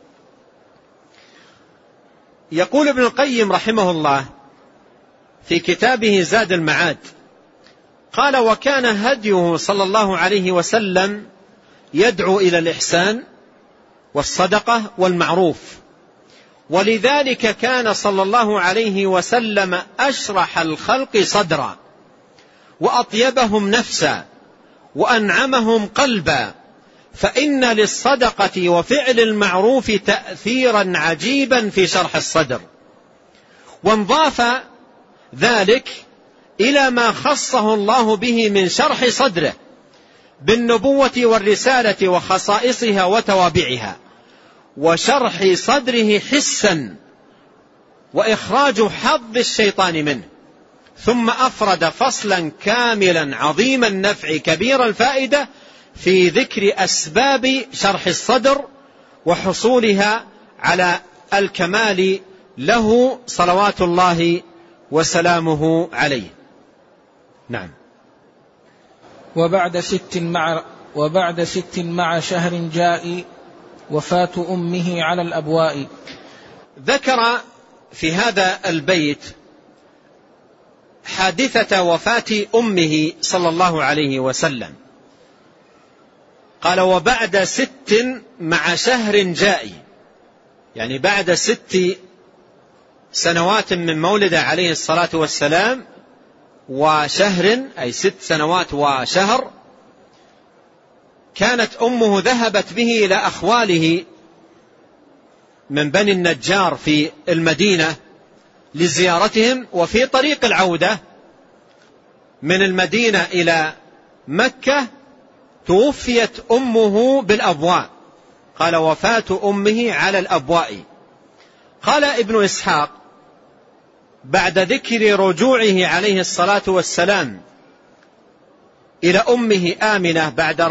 يقول ابن القيم رحمه الله في كتابه زاد المعاد قال وكان هديه صلى الله عليه وسلم يدعو إلى الإحسان والصدقة والمعروف، ولذلك كان صلى الله عليه وسلم أشرح الخلق صدرا وأطيبهم نفسا وأنعمهم قلبا، فإن للصدقة وفعل المعروف تأثيرا عجيبا في شرح الصدر. وانضاف ذلك إلى ما خصه الله به من شرح صدره بالنبوة والرسالة وخصائصها وتوابعها، وشرح صدره حسا وإخراج حظ الشيطان منه. ثم أفرد فصلا كاملا عظيم النفع كبير الفائدة في ذكر أسباب شرح الصدر وحصولها على الكمال له صلوات الله وسلامه عليه. نعم. وبعد 6 مع شهر جاء وفاة أمه على الأبواء. ذكر في هذا البيت حادثة وفاة أمه صلى الله عليه وسلم. قال وبعد 6 مع شهر جاء، يعني بعد 6 سنوات من مولده عليه الصلاة والسلام وشهر، أي 6 سنوات وشهر، كانت أمه ذهبت به إلى أخواله من بني النجار في المدينة لزيارتهم، وفي طريق العودة من المدينة إلى مكة توفيت أمه بالأبواء. قال وفاة أمه على الأبواء. قال ابن إسحاق بعد ذكر رجوعه عليه الصلاة والسلام إلى أمه آمنة بعد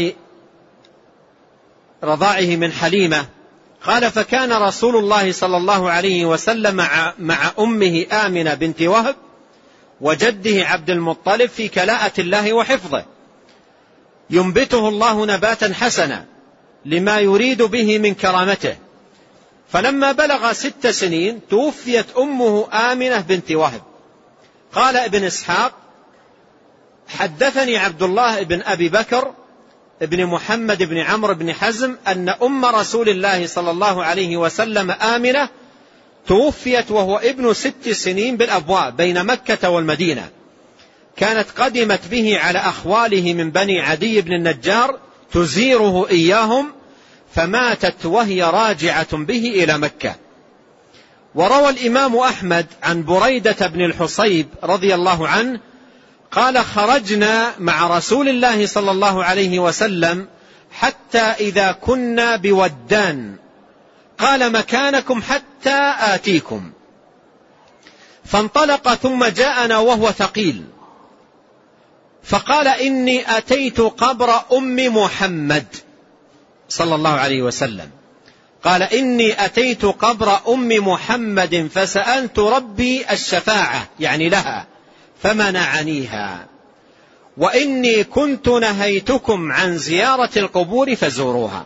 رضاعه من حليمة، قال فكان رسول الله صلى الله عليه وسلم مع أمه آمنة بنت وهب وجده عبد المطلب في كلاءة الله وحفظه، ينبته الله نباتا حسنا لما يريد به من كرامته. فلما بلغ 6 سنين توفيت أمه آمنة بنت وهب. قال ابن إسحاق حدثني عبد الله بن أبي بكر ابن محمد بن عمرو بن حزم أن أم رسول الله صلى الله عليه وسلم آمنة توفيت وهو ابن 6 سنين بالأبواء بين مكة والمدينة، كانت قدمت به على أخواله من بني عدي بن النجار تزيره إياهم، فماتت وهي راجعة به إلى مكة. وروى الإمام أحمد عن بريدة بن الحصيب رضي الله عنه قال خرجنا مع رسول الله صلى الله عليه وسلم حتى إذا كنا بودان قال مكانكم حتى آتيكم، فانطلق ثم جاءنا وهو ثقيل، فقال إني أتيت قبر أم محمد صلى الله عليه وسلم، قال إني أتيت قبر أم محمد فسألت ربي الشفاعة يعني لها فمنعنيها، وإني كنت نهيتكم عن زيارة القبور فزوروها.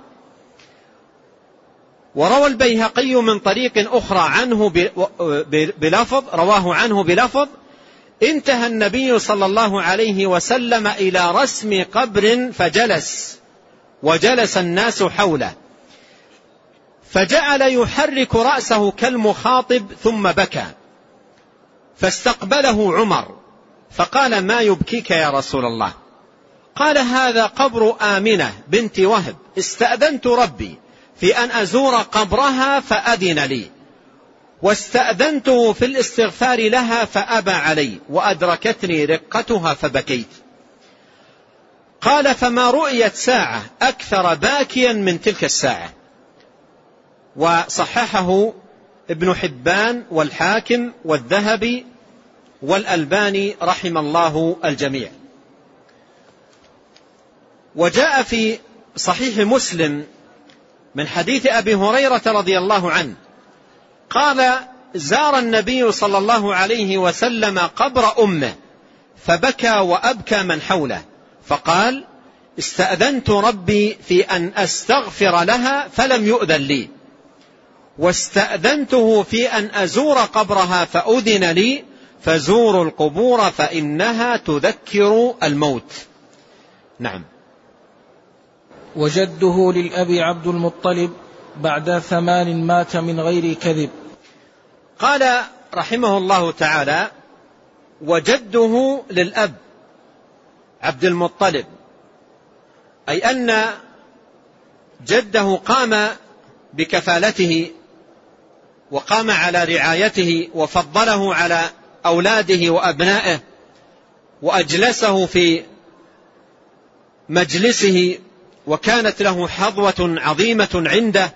وروى البيهقي من طريق أخرى عنه رواه عنه بلفظ انتهى النبي صلى الله عليه وسلم إلى رسم قبر فجلس وجلس الناس حوله، فجعل يحرك رأسه كالمخاطب ثم بكى، فاستقبله عمر فقال: ما يبكيك يا رسول الله؟ قال: هذا قبر آمنة بنت وهب، استأذنت ربي في أن أزور قبرها فأذن لي، واستأذنته في الاستغفار لها فأبى علي، وأدركتني رقتها فبكيت. قال: فما رؤيت ساعة أكثر باكيا من تلك الساعة. وصححه ابن حبان والحاكم والذهبي والألباني رحم الله الجميع. وجاء في صحيح مسلم من حديث أبي هريرة رضي الله عنه قال: زار النبي صلى الله عليه وسلم قبر أمه فبكى وأبكى من حوله، فقال: استأذنت ربي في أن أستغفر لها فلم يؤذن لي، واستأذنته في أن أزور قبرها فأذن لي، فزوروا القبور فإنها تذكر الموت. نعم. وجده للأبي عبد المطلب بعد 8 مات من غير كذب. قال رحمه الله تعالى: وجده للأب عبد المطلب، أي أن جده قام بكفالته وقام على رعايته وفضله على أولاده وأبنائه، وأجلسه في مجلسه، وكانت له حظوة عظيمة عنده،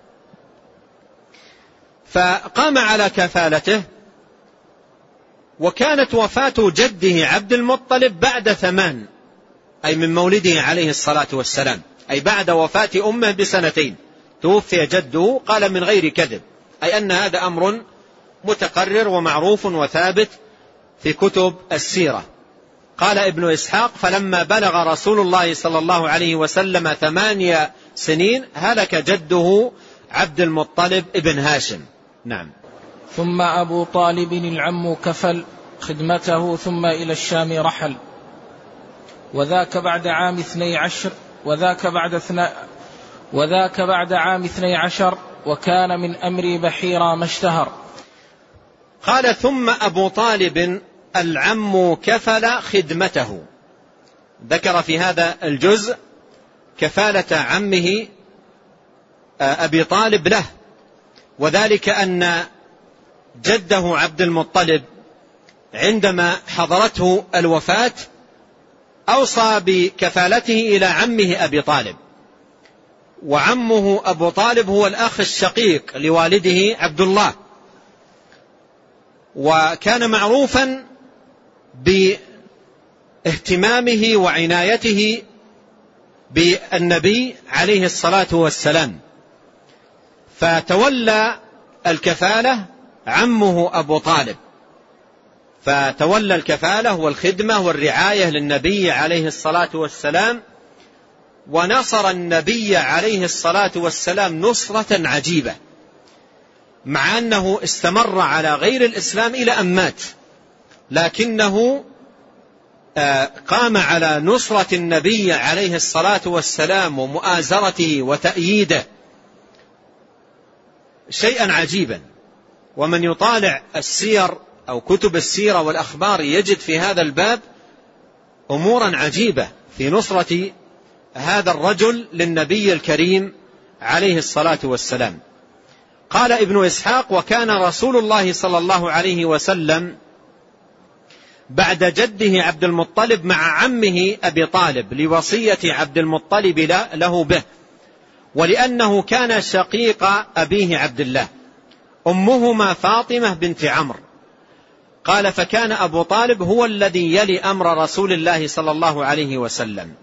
فقام على كفالته. وكانت وفاة جده عبد المطلب بعد 8، أي من مولده عليه الصلاة والسلام، أي بعد وفاة أمه ب2 توفي جده، قال من غير كذب، أي أن هذا أمر متقرر ومعروف وثابت في كتب السيرة. قال ابن إسحاق: فلما بلغ رسول الله صلى الله عليه وسلم 8 سنين هلك جده عبد المطلب ابن هاشم. نعم. ثم أبو طالب العم كفل خدمته ثم إلى الشام رحل، وذاك بعد عام 12، وذاك بعد عام 12، وكان من أمر بحيرة ما اشتهر. قال: ثم أبو طالب العم كفل خدمته. ذكر في هذا الجزء كفالة عمه أبي طالب له، وذلك أن جده عبد المطلب عندما حضرته الوفاة أوصى بكفالته إلى عمه أبي طالب، وعمه أبو طالب هو الأخ الشقيق لوالده عبد الله، وكان معروفا باهتمامه وعنايته بالنبي عليه الصلاة والسلام، فتولى الكفالة عمه أبو طالب، فتولى الكفالة والخدمة والرعاية للنبي عليه الصلاة والسلام، ونصر النبي عليه الصلاة والسلام نصرة عجيبة، مع أنه استمر على غير الإسلام إلى أن مات، لكنه قام على نصرة النبي عليه الصلاة والسلام ومؤازرته وتأييده شيئا عجيبا. ومن يطالع السير أو كتب السيرة والأخبار يجد في هذا الباب أمورا عجيبة في نصرة هذا الرجل للنبي الكريم عليه الصلاة والسلام. قال ابن إسحاق: وكان رسول الله صلى الله عليه وسلم بعد جده عبد المطلب مع عمه أبي طالب لوصية عبد المطلب له به، ولأنه كان شقيق أبيه عبد الله، أمهما فاطمة بنت عمرو. قال: فكان أبو طالب هو الذي يلي أمر رسول الله صلى الله عليه وسلم.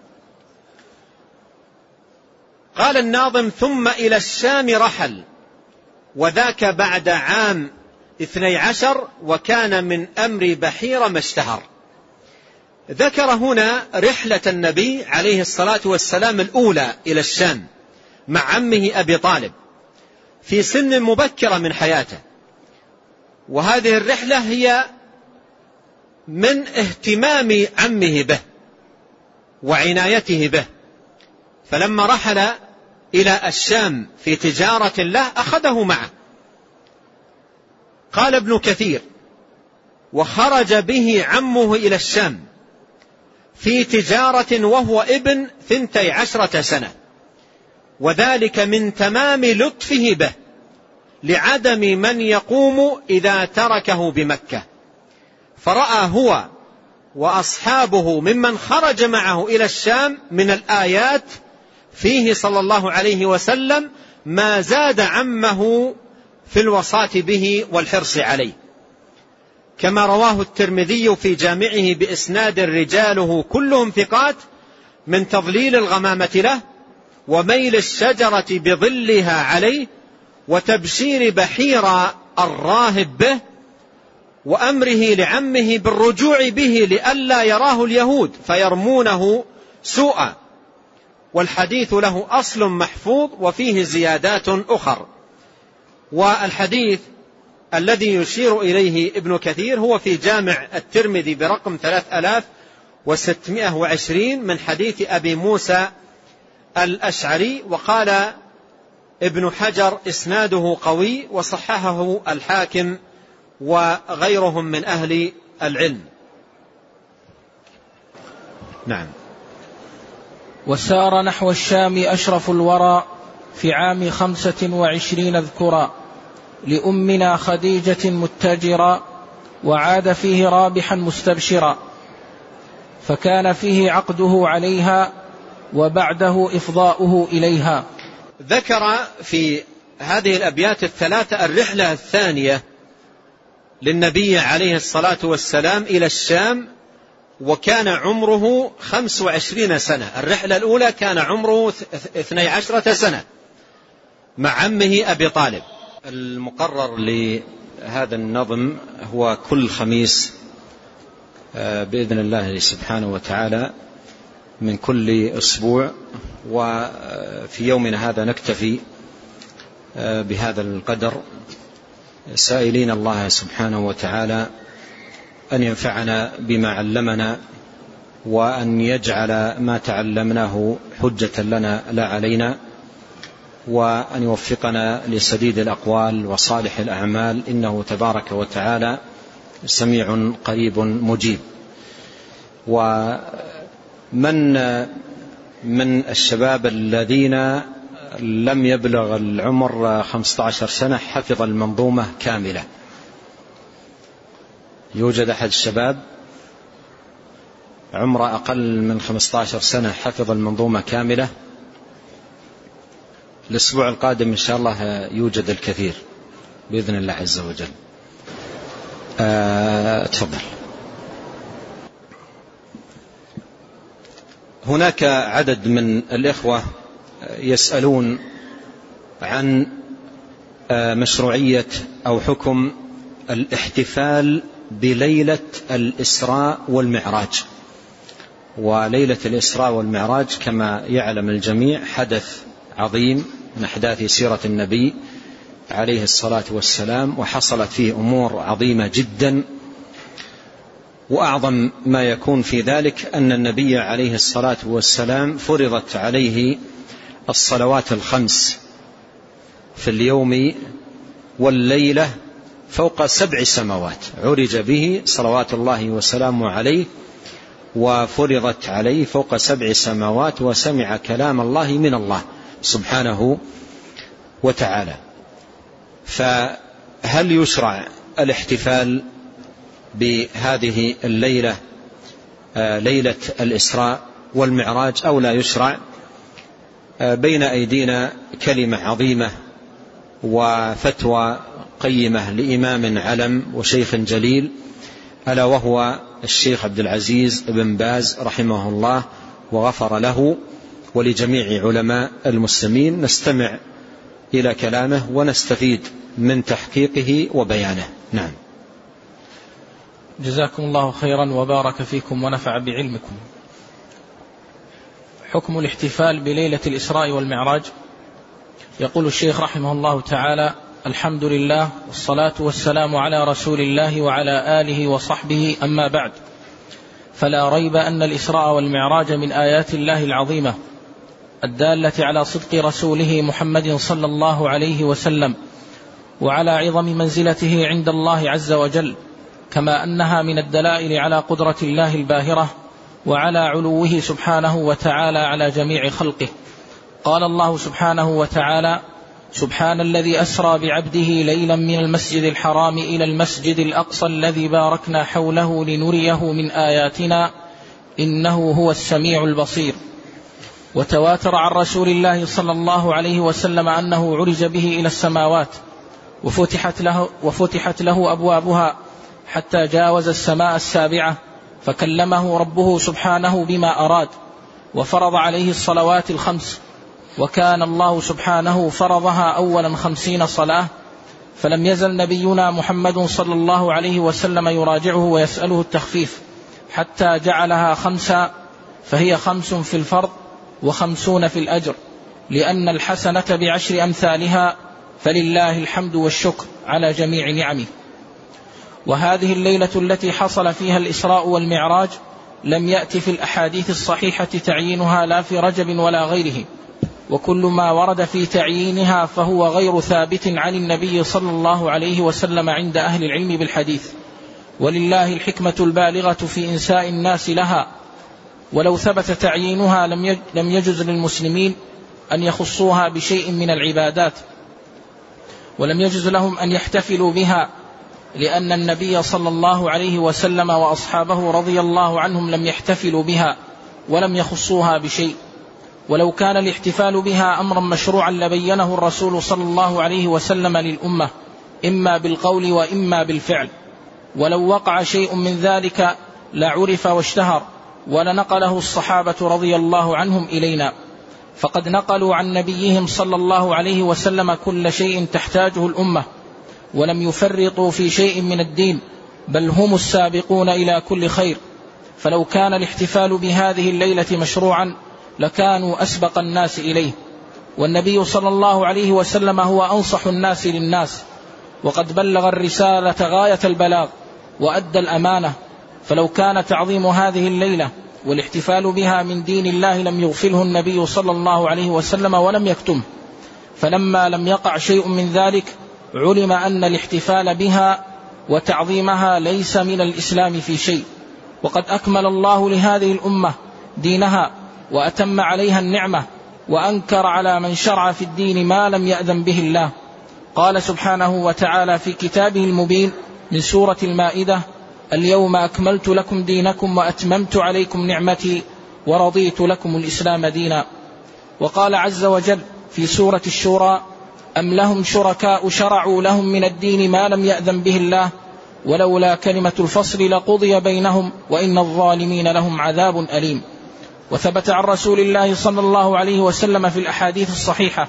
قال الناظم: ثم إلى الشام رحل، وذاك بعد عام 12، وكان من أمر بحيرة ما اشتهر. ذكر هنا رحلة النبي عليه الصلاة والسلام الأولى إلى الشام مع عمه أبي طالب في سن مبكرة من حياته، وهذه الرحلة هي من اهتمام عمه به وعنايته به، فلما رحل إلى الشام في تجارة له أخذه معه. قال ابن كثير: وخرج به عمه إلى الشام في تجارة وهو ابن 12 سنة، وذلك من تمام لطفه به لعدم من يقوم إذا تركه بمكة، فرأى هو وأصحابه ممن خرج معه إلى الشام من الآيات فيه صلى الله عليه وسلم ما زاد عمه في الوصاة به والحرص عليه، كما رواه الترمذي في جامعه بإسناد رجاله كلهم ثقات من تضليل الغمامة له وميل الشجرة بظلها عليه وتبشير بحير الراهب به وأمره لعمه بالرجوع به لئلا يراه اليهود فيرمونه سوءا، والحديث له أصل محفوظ وفيه زيادات أخر. والحديث الذي يشير إليه ابن كثير هو في جامع الترمذي برقم 3620 من حديث أبي موسى الأشعري، وقال ابن حجر إسناده قوي وصححه الحاكم وغيرهم من أهل العلم. نعم. وسار نحو الشام أشرف الورى في عام 25 اذكرا لأمنا خديجة متجرا، وعاد فيه رابحا مستبشرا، فكان فيه عقده عليها وبعده إفضاؤه إليها. ذكر في هذه الأبيات الثلاثة الرحلة الثانية للنبي عليه الصلاة والسلام إلى الشام، وكان عمره 25 سنة. الرحلة الأولى كان عمره 12 سنة مع عمه أبي طالب. المقرر لهذا النظم هو كل خميس بإذن الله سبحانه وتعالى من كل أسبوع، وفي يومنا هذا نكتفي بهذا القدر، سائلين الله سبحانه وتعالى أن ينفعنا بما علمنا، وأن يجعل ما تعلمناه حجة لنا لا علينا، وأن يوفقنا لسديد الأقوال وصالح الأعمال، إنه تبارك وتعالى سميع قريب مجيب. ومن الشباب الذين لم يبلغ العمر 15 سنة حفظ المنظومة كاملة؟ يوجد أحد الشباب عمره أقل من 15 سنة حفظ المنظومة كاملة؟ الأسبوع القادم إن شاء الله يوجد الكثير بإذن الله عز وجل. تفضل. هناك عدد من الإخوة يسألون عن مشروعية أو حكم الاحتفال بليلة الإسراء والمعراج. وليلة الإسراء والمعراج كما يعلم الجميع حدث عظيم من أحداث سيرة النبي عليه الصلاة والسلام، وحصلت فيه أمور عظيمة جدا، وأعظم ما يكون في ذلك أن النبي عليه الصلاة والسلام فرضت عليه الصلوات الخمس في اليوم والليلة فوق 7 سماوات، عرج به صلوات الله وسلامه عليه وفرضت عليه فوق 7 سماوات، وسمع كلام الله من الله سبحانه وتعالى. فهل يشرع الاحتفال بهذه الليلة ليلة الإسراء والمعراج أو لا يشرع؟ بين أيدينا كلمة عظيمة وفتوى قيمة لإمام علم وشيخ جليل، ألا وهو الشيخ عبد العزيز بن باز رحمه الله وغفر له ولجميع علماء المسلمين. نستمع إلى كلامه ونستفيد من تحقيقه وبيانه. نعم. جزاكم الله خيرا وبارك فيكم ونفع بعلمكم. حكم الاحتفال بليلة الإسراء والمعراج. يقول الشيخ رحمه الله تعالى: الحمد لله والصلاة والسلام على رسول الله وعلى آله وصحبه، أما بعد، فلا ريب أن الإسراء والمعراج من آيات الله العظيمة الدالة على صدق رسوله محمد صلى الله عليه وسلم وعلى عظم منزلته عند الله عز وجل، كما أنها من الدلائل على قدرة الله الباهرة وعلى علوه سبحانه وتعالى على جميع خلقه. قال الله سبحانه وتعالى: سبحان الذي أسرى بعبده ليلا من المسجد الحرام إلى المسجد الأقصى الذي باركنا حوله لنريه من آياتنا إنه هو السميع البصير. وتواتر عن رسول الله صلى الله عليه وسلم أنه عرج به إلى السماوات وفتحت له أبوابها حتى جاوز السماء السابعة، فكلمه ربه سبحانه بما أراد، وفرض عليه الصلوات الخمس، وكان الله سبحانه فرضها أولا 50 صلاة، فلم يزل نبينا محمد صلى الله عليه وسلم يراجعه ويسأله التخفيف حتى جعلها 5، فهي 5 في الفرض و50 في الأجر، لأن الحسنة ب10 أمثالها، فلله الحمد والشكر على جميع نعمه. وهذه الليلة التي حصل فيها الإسراء والمعراج لم يأتي في الأحاديث الصحيحة تعيينها لا في رجب ولا غيره، وكل ما ورد في تعيينها فهو غير ثابت عن النبي صلى الله عليه وسلم عند أهل العلم بالحديث، ولله الحكمة البالغة في إنساء الناس لها. ولو ثبت تعيينها لم يجوز للمسلمين أن يخصوها بشيء من العبادات، ولم يجوز لهم أن يحتفلوا بها، لأن النبي صلى الله عليه وسلم وأصحابه رضي الله عنهم لم يحتفلوا بها ولم يخصوها بشيء. ولو كان الاحتفال بها أمرا مشروعا لبينه الرسول صلى الله عليه وسلم للأمة إما بالقول وإما بالفعل، ولو وقع شيء من ذلك لعرف واشتهر ولنقله الصحابة رضي الله عنهم إلينا، فقد نقلوا عن نبيهم صلى الله عليه وسلم كل شيء تحتاجه الأمة، ولم يفرطوا في شيء من الدين، بل هم السابقون إلى كل خير. فلو كان الاحتفال بهذه الليلة مشروعا لكانوا أسبق الناس إليه، والنبي صلى الله عليه وسلم هو أنصح الناس للناس، وقد بلغ الرسالة غاية البلاغ وأدى الأمانة. فلو كان تعظيم هذه الليلة والاحتفال بها من دين الله لم يغفله النبي صلى الله عليه وسلم ولم يكتمه، فلما لم يقع شيء من ذلك علم أن الاحتفال بها وتعظيمها ليس من الإسلام في شيء، وقد أكمل الله لهذه الأمة دينها وأتم عليها النعمة، وأنكر على من شرع في الدين ما لم يأذن به الله. قال سبحانه وتعالى في كتابه المبين من سورة المائدة: اليوم أكملت لكم دينكم وأتممت عليكم نعمتي ورضيت لكم الإسلام دينا. وقال عز وجل في سورة الشورى: أم لهم شركاء شرعوا لهم من الدين ما لم يأذن به الله ولولا كلمة الفصل لقضي بينهم وإن الظالمين لهم عذاب أليم. وثبت عن رسول الله صلى الله عليه وسلم في الأحاديث الصحيحة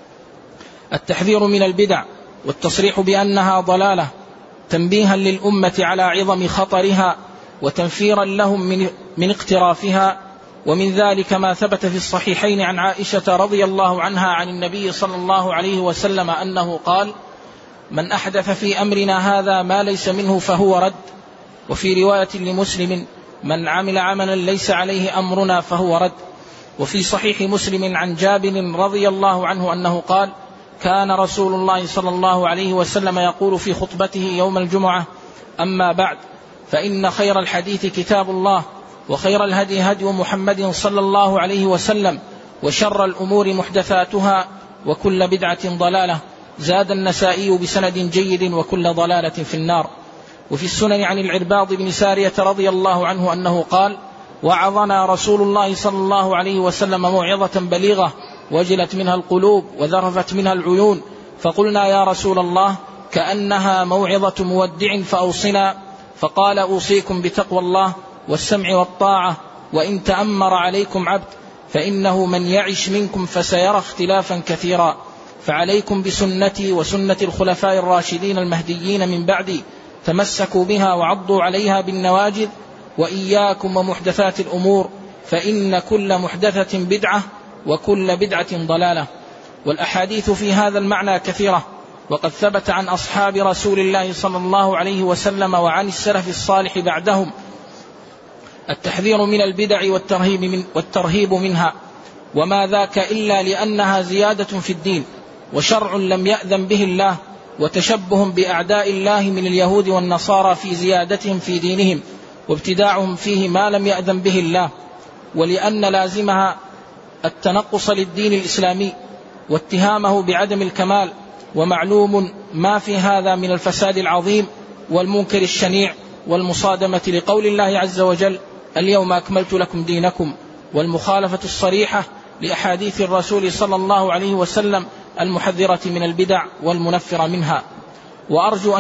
التحذير من البدع والتصريح بأنها ضلالة، تنبيها للأمة على عظم خطرها وتنفيرا لهم من اقترافها. ومن ذلك ما ثبت في الصحيحين عن عائشة رضي الله عنها عن النبي صلى الله عليه وسلم أنه قال: من أحدث في أمرنا هذا ما ليس منه فهو رد. وفي رواية لمسلم: من عمل عملا ليس عليه أمرنا فهو رد. وفي صحيح مسلم عن جابر رضي الله عنه أنه قال: كان رسول الله صلى الله عليه وسلم يقول في خطبته يوم الجمعة: أما بعد، فإن خير الحديث كتاب الله، وخير الهدي هدي محمد صلى الله عليه وسلم، وشر الأمور محدثاتها، وكل بدعة ضلالة. زاد النسائي بسند جيد: وكل ضلالة في النار. وفي السنن عن العرباض بن سارية رضي الله عنه أنه قال: وعظنا رسول الله صلى الله عليه وسلم موعظة بليغة وجلت منها القلوب وذرفت منها العيون، فقلنا: يا رسول الله، كأنها موعظة مودع فأوصنا. فقال: أوصيكم بتقوى الله والسمع والطاعة، وإن تأمر عليكم عبد، فإنه من يعش منكم فسيرى اختلافا كثيرا، فعليكم بسنتي وسنة الخلفاء الراشدين المهديين من بعدي، تمسكوا بها وعضوا عليها بالنواجذ، وإياكم ومحدثات الأمور، فإن كل محدثة بدعة وكل بدعة ضلالة. والأحاديث في هذا المعنى كثيرة، وقد ثبت عن أصحاب رسول الله صلى الله عليه وسلم وعن السلف الصالح بعدهم التحذير من البدع والترهيب منها، وما ذاك إلا لأنها زيادة في الدين وشرع لم يأذن به الله، وتشبه بأعداء الله من اليهود والنصارى في زيادتهم في دينهم وابتداعهم فيه ما لم يأذن به الله، ولأن لازمها التنقص للدين الإسلامي واتهامه بعدم الكمال، ومعلوم ما في هذا من الفساد العظيم والمنكر الشنيع والمصادمة لقول الله عز وجل اليوم أكملت لكم دينكم، والمخالفة الصريحة لأحاديث الرسول صلى الله عليه وسلم المحذرة من البدع والمنفرة منها. وأرجو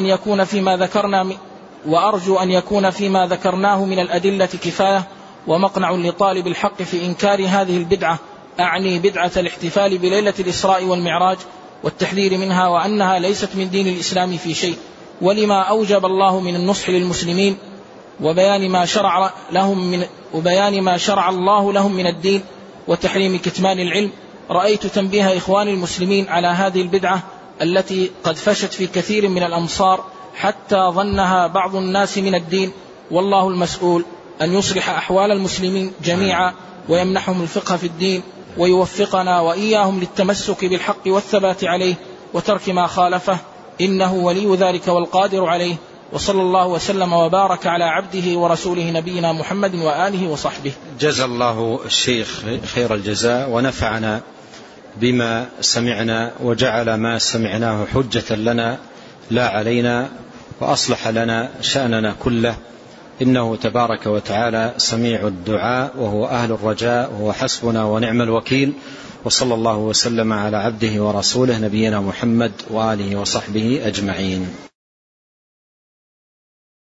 أن يكون فيما ذكرناه من الأدلة كفاية ومقنع لطالب الحق في إنكار هذه البدعة، أعني بدعة الاحتفال بليلة الإسراء والمعراج والتحذير منها، وأنها ليست من دين الإسلام في شيء، ولما أوجب الله من النصح للمسلمين وبيان ما شرع الله لهم من الدين وتحريم كتمان العلم. رأيت تنبيه إخوان المسلمين على هذه البدعة التي قد فشت في كثير من الأمصار حتى ظنها بعض الناس من الدين، والله المسؤول أن يصلح أحوال المسلمين جميعا ويمنحهم الفقه في الدين، ويوفقنا وإياهم للتمسك بالحق والثبات عليه وترك ما خالفه، إنه ولي ذلك والقادر عليه. وصلى الله وسلم وبارك على عبده ورسوله نبينا محمد وآله وصحبه. جزا الله الشيخ خير الجزاء، ونفعنا بما سمعنا، وجعل ما سمعناه حجة لنا لا علينا، وأصلح لنا شأننا كله، إنه تبارك وتعالى سميع الدعاء وهو أهل الرجاء وهو حسبنا ونعم الوكيل. وصلى الله وسلم على عبده ورسوله نبينا محمد وآله وصحبه أجمعين.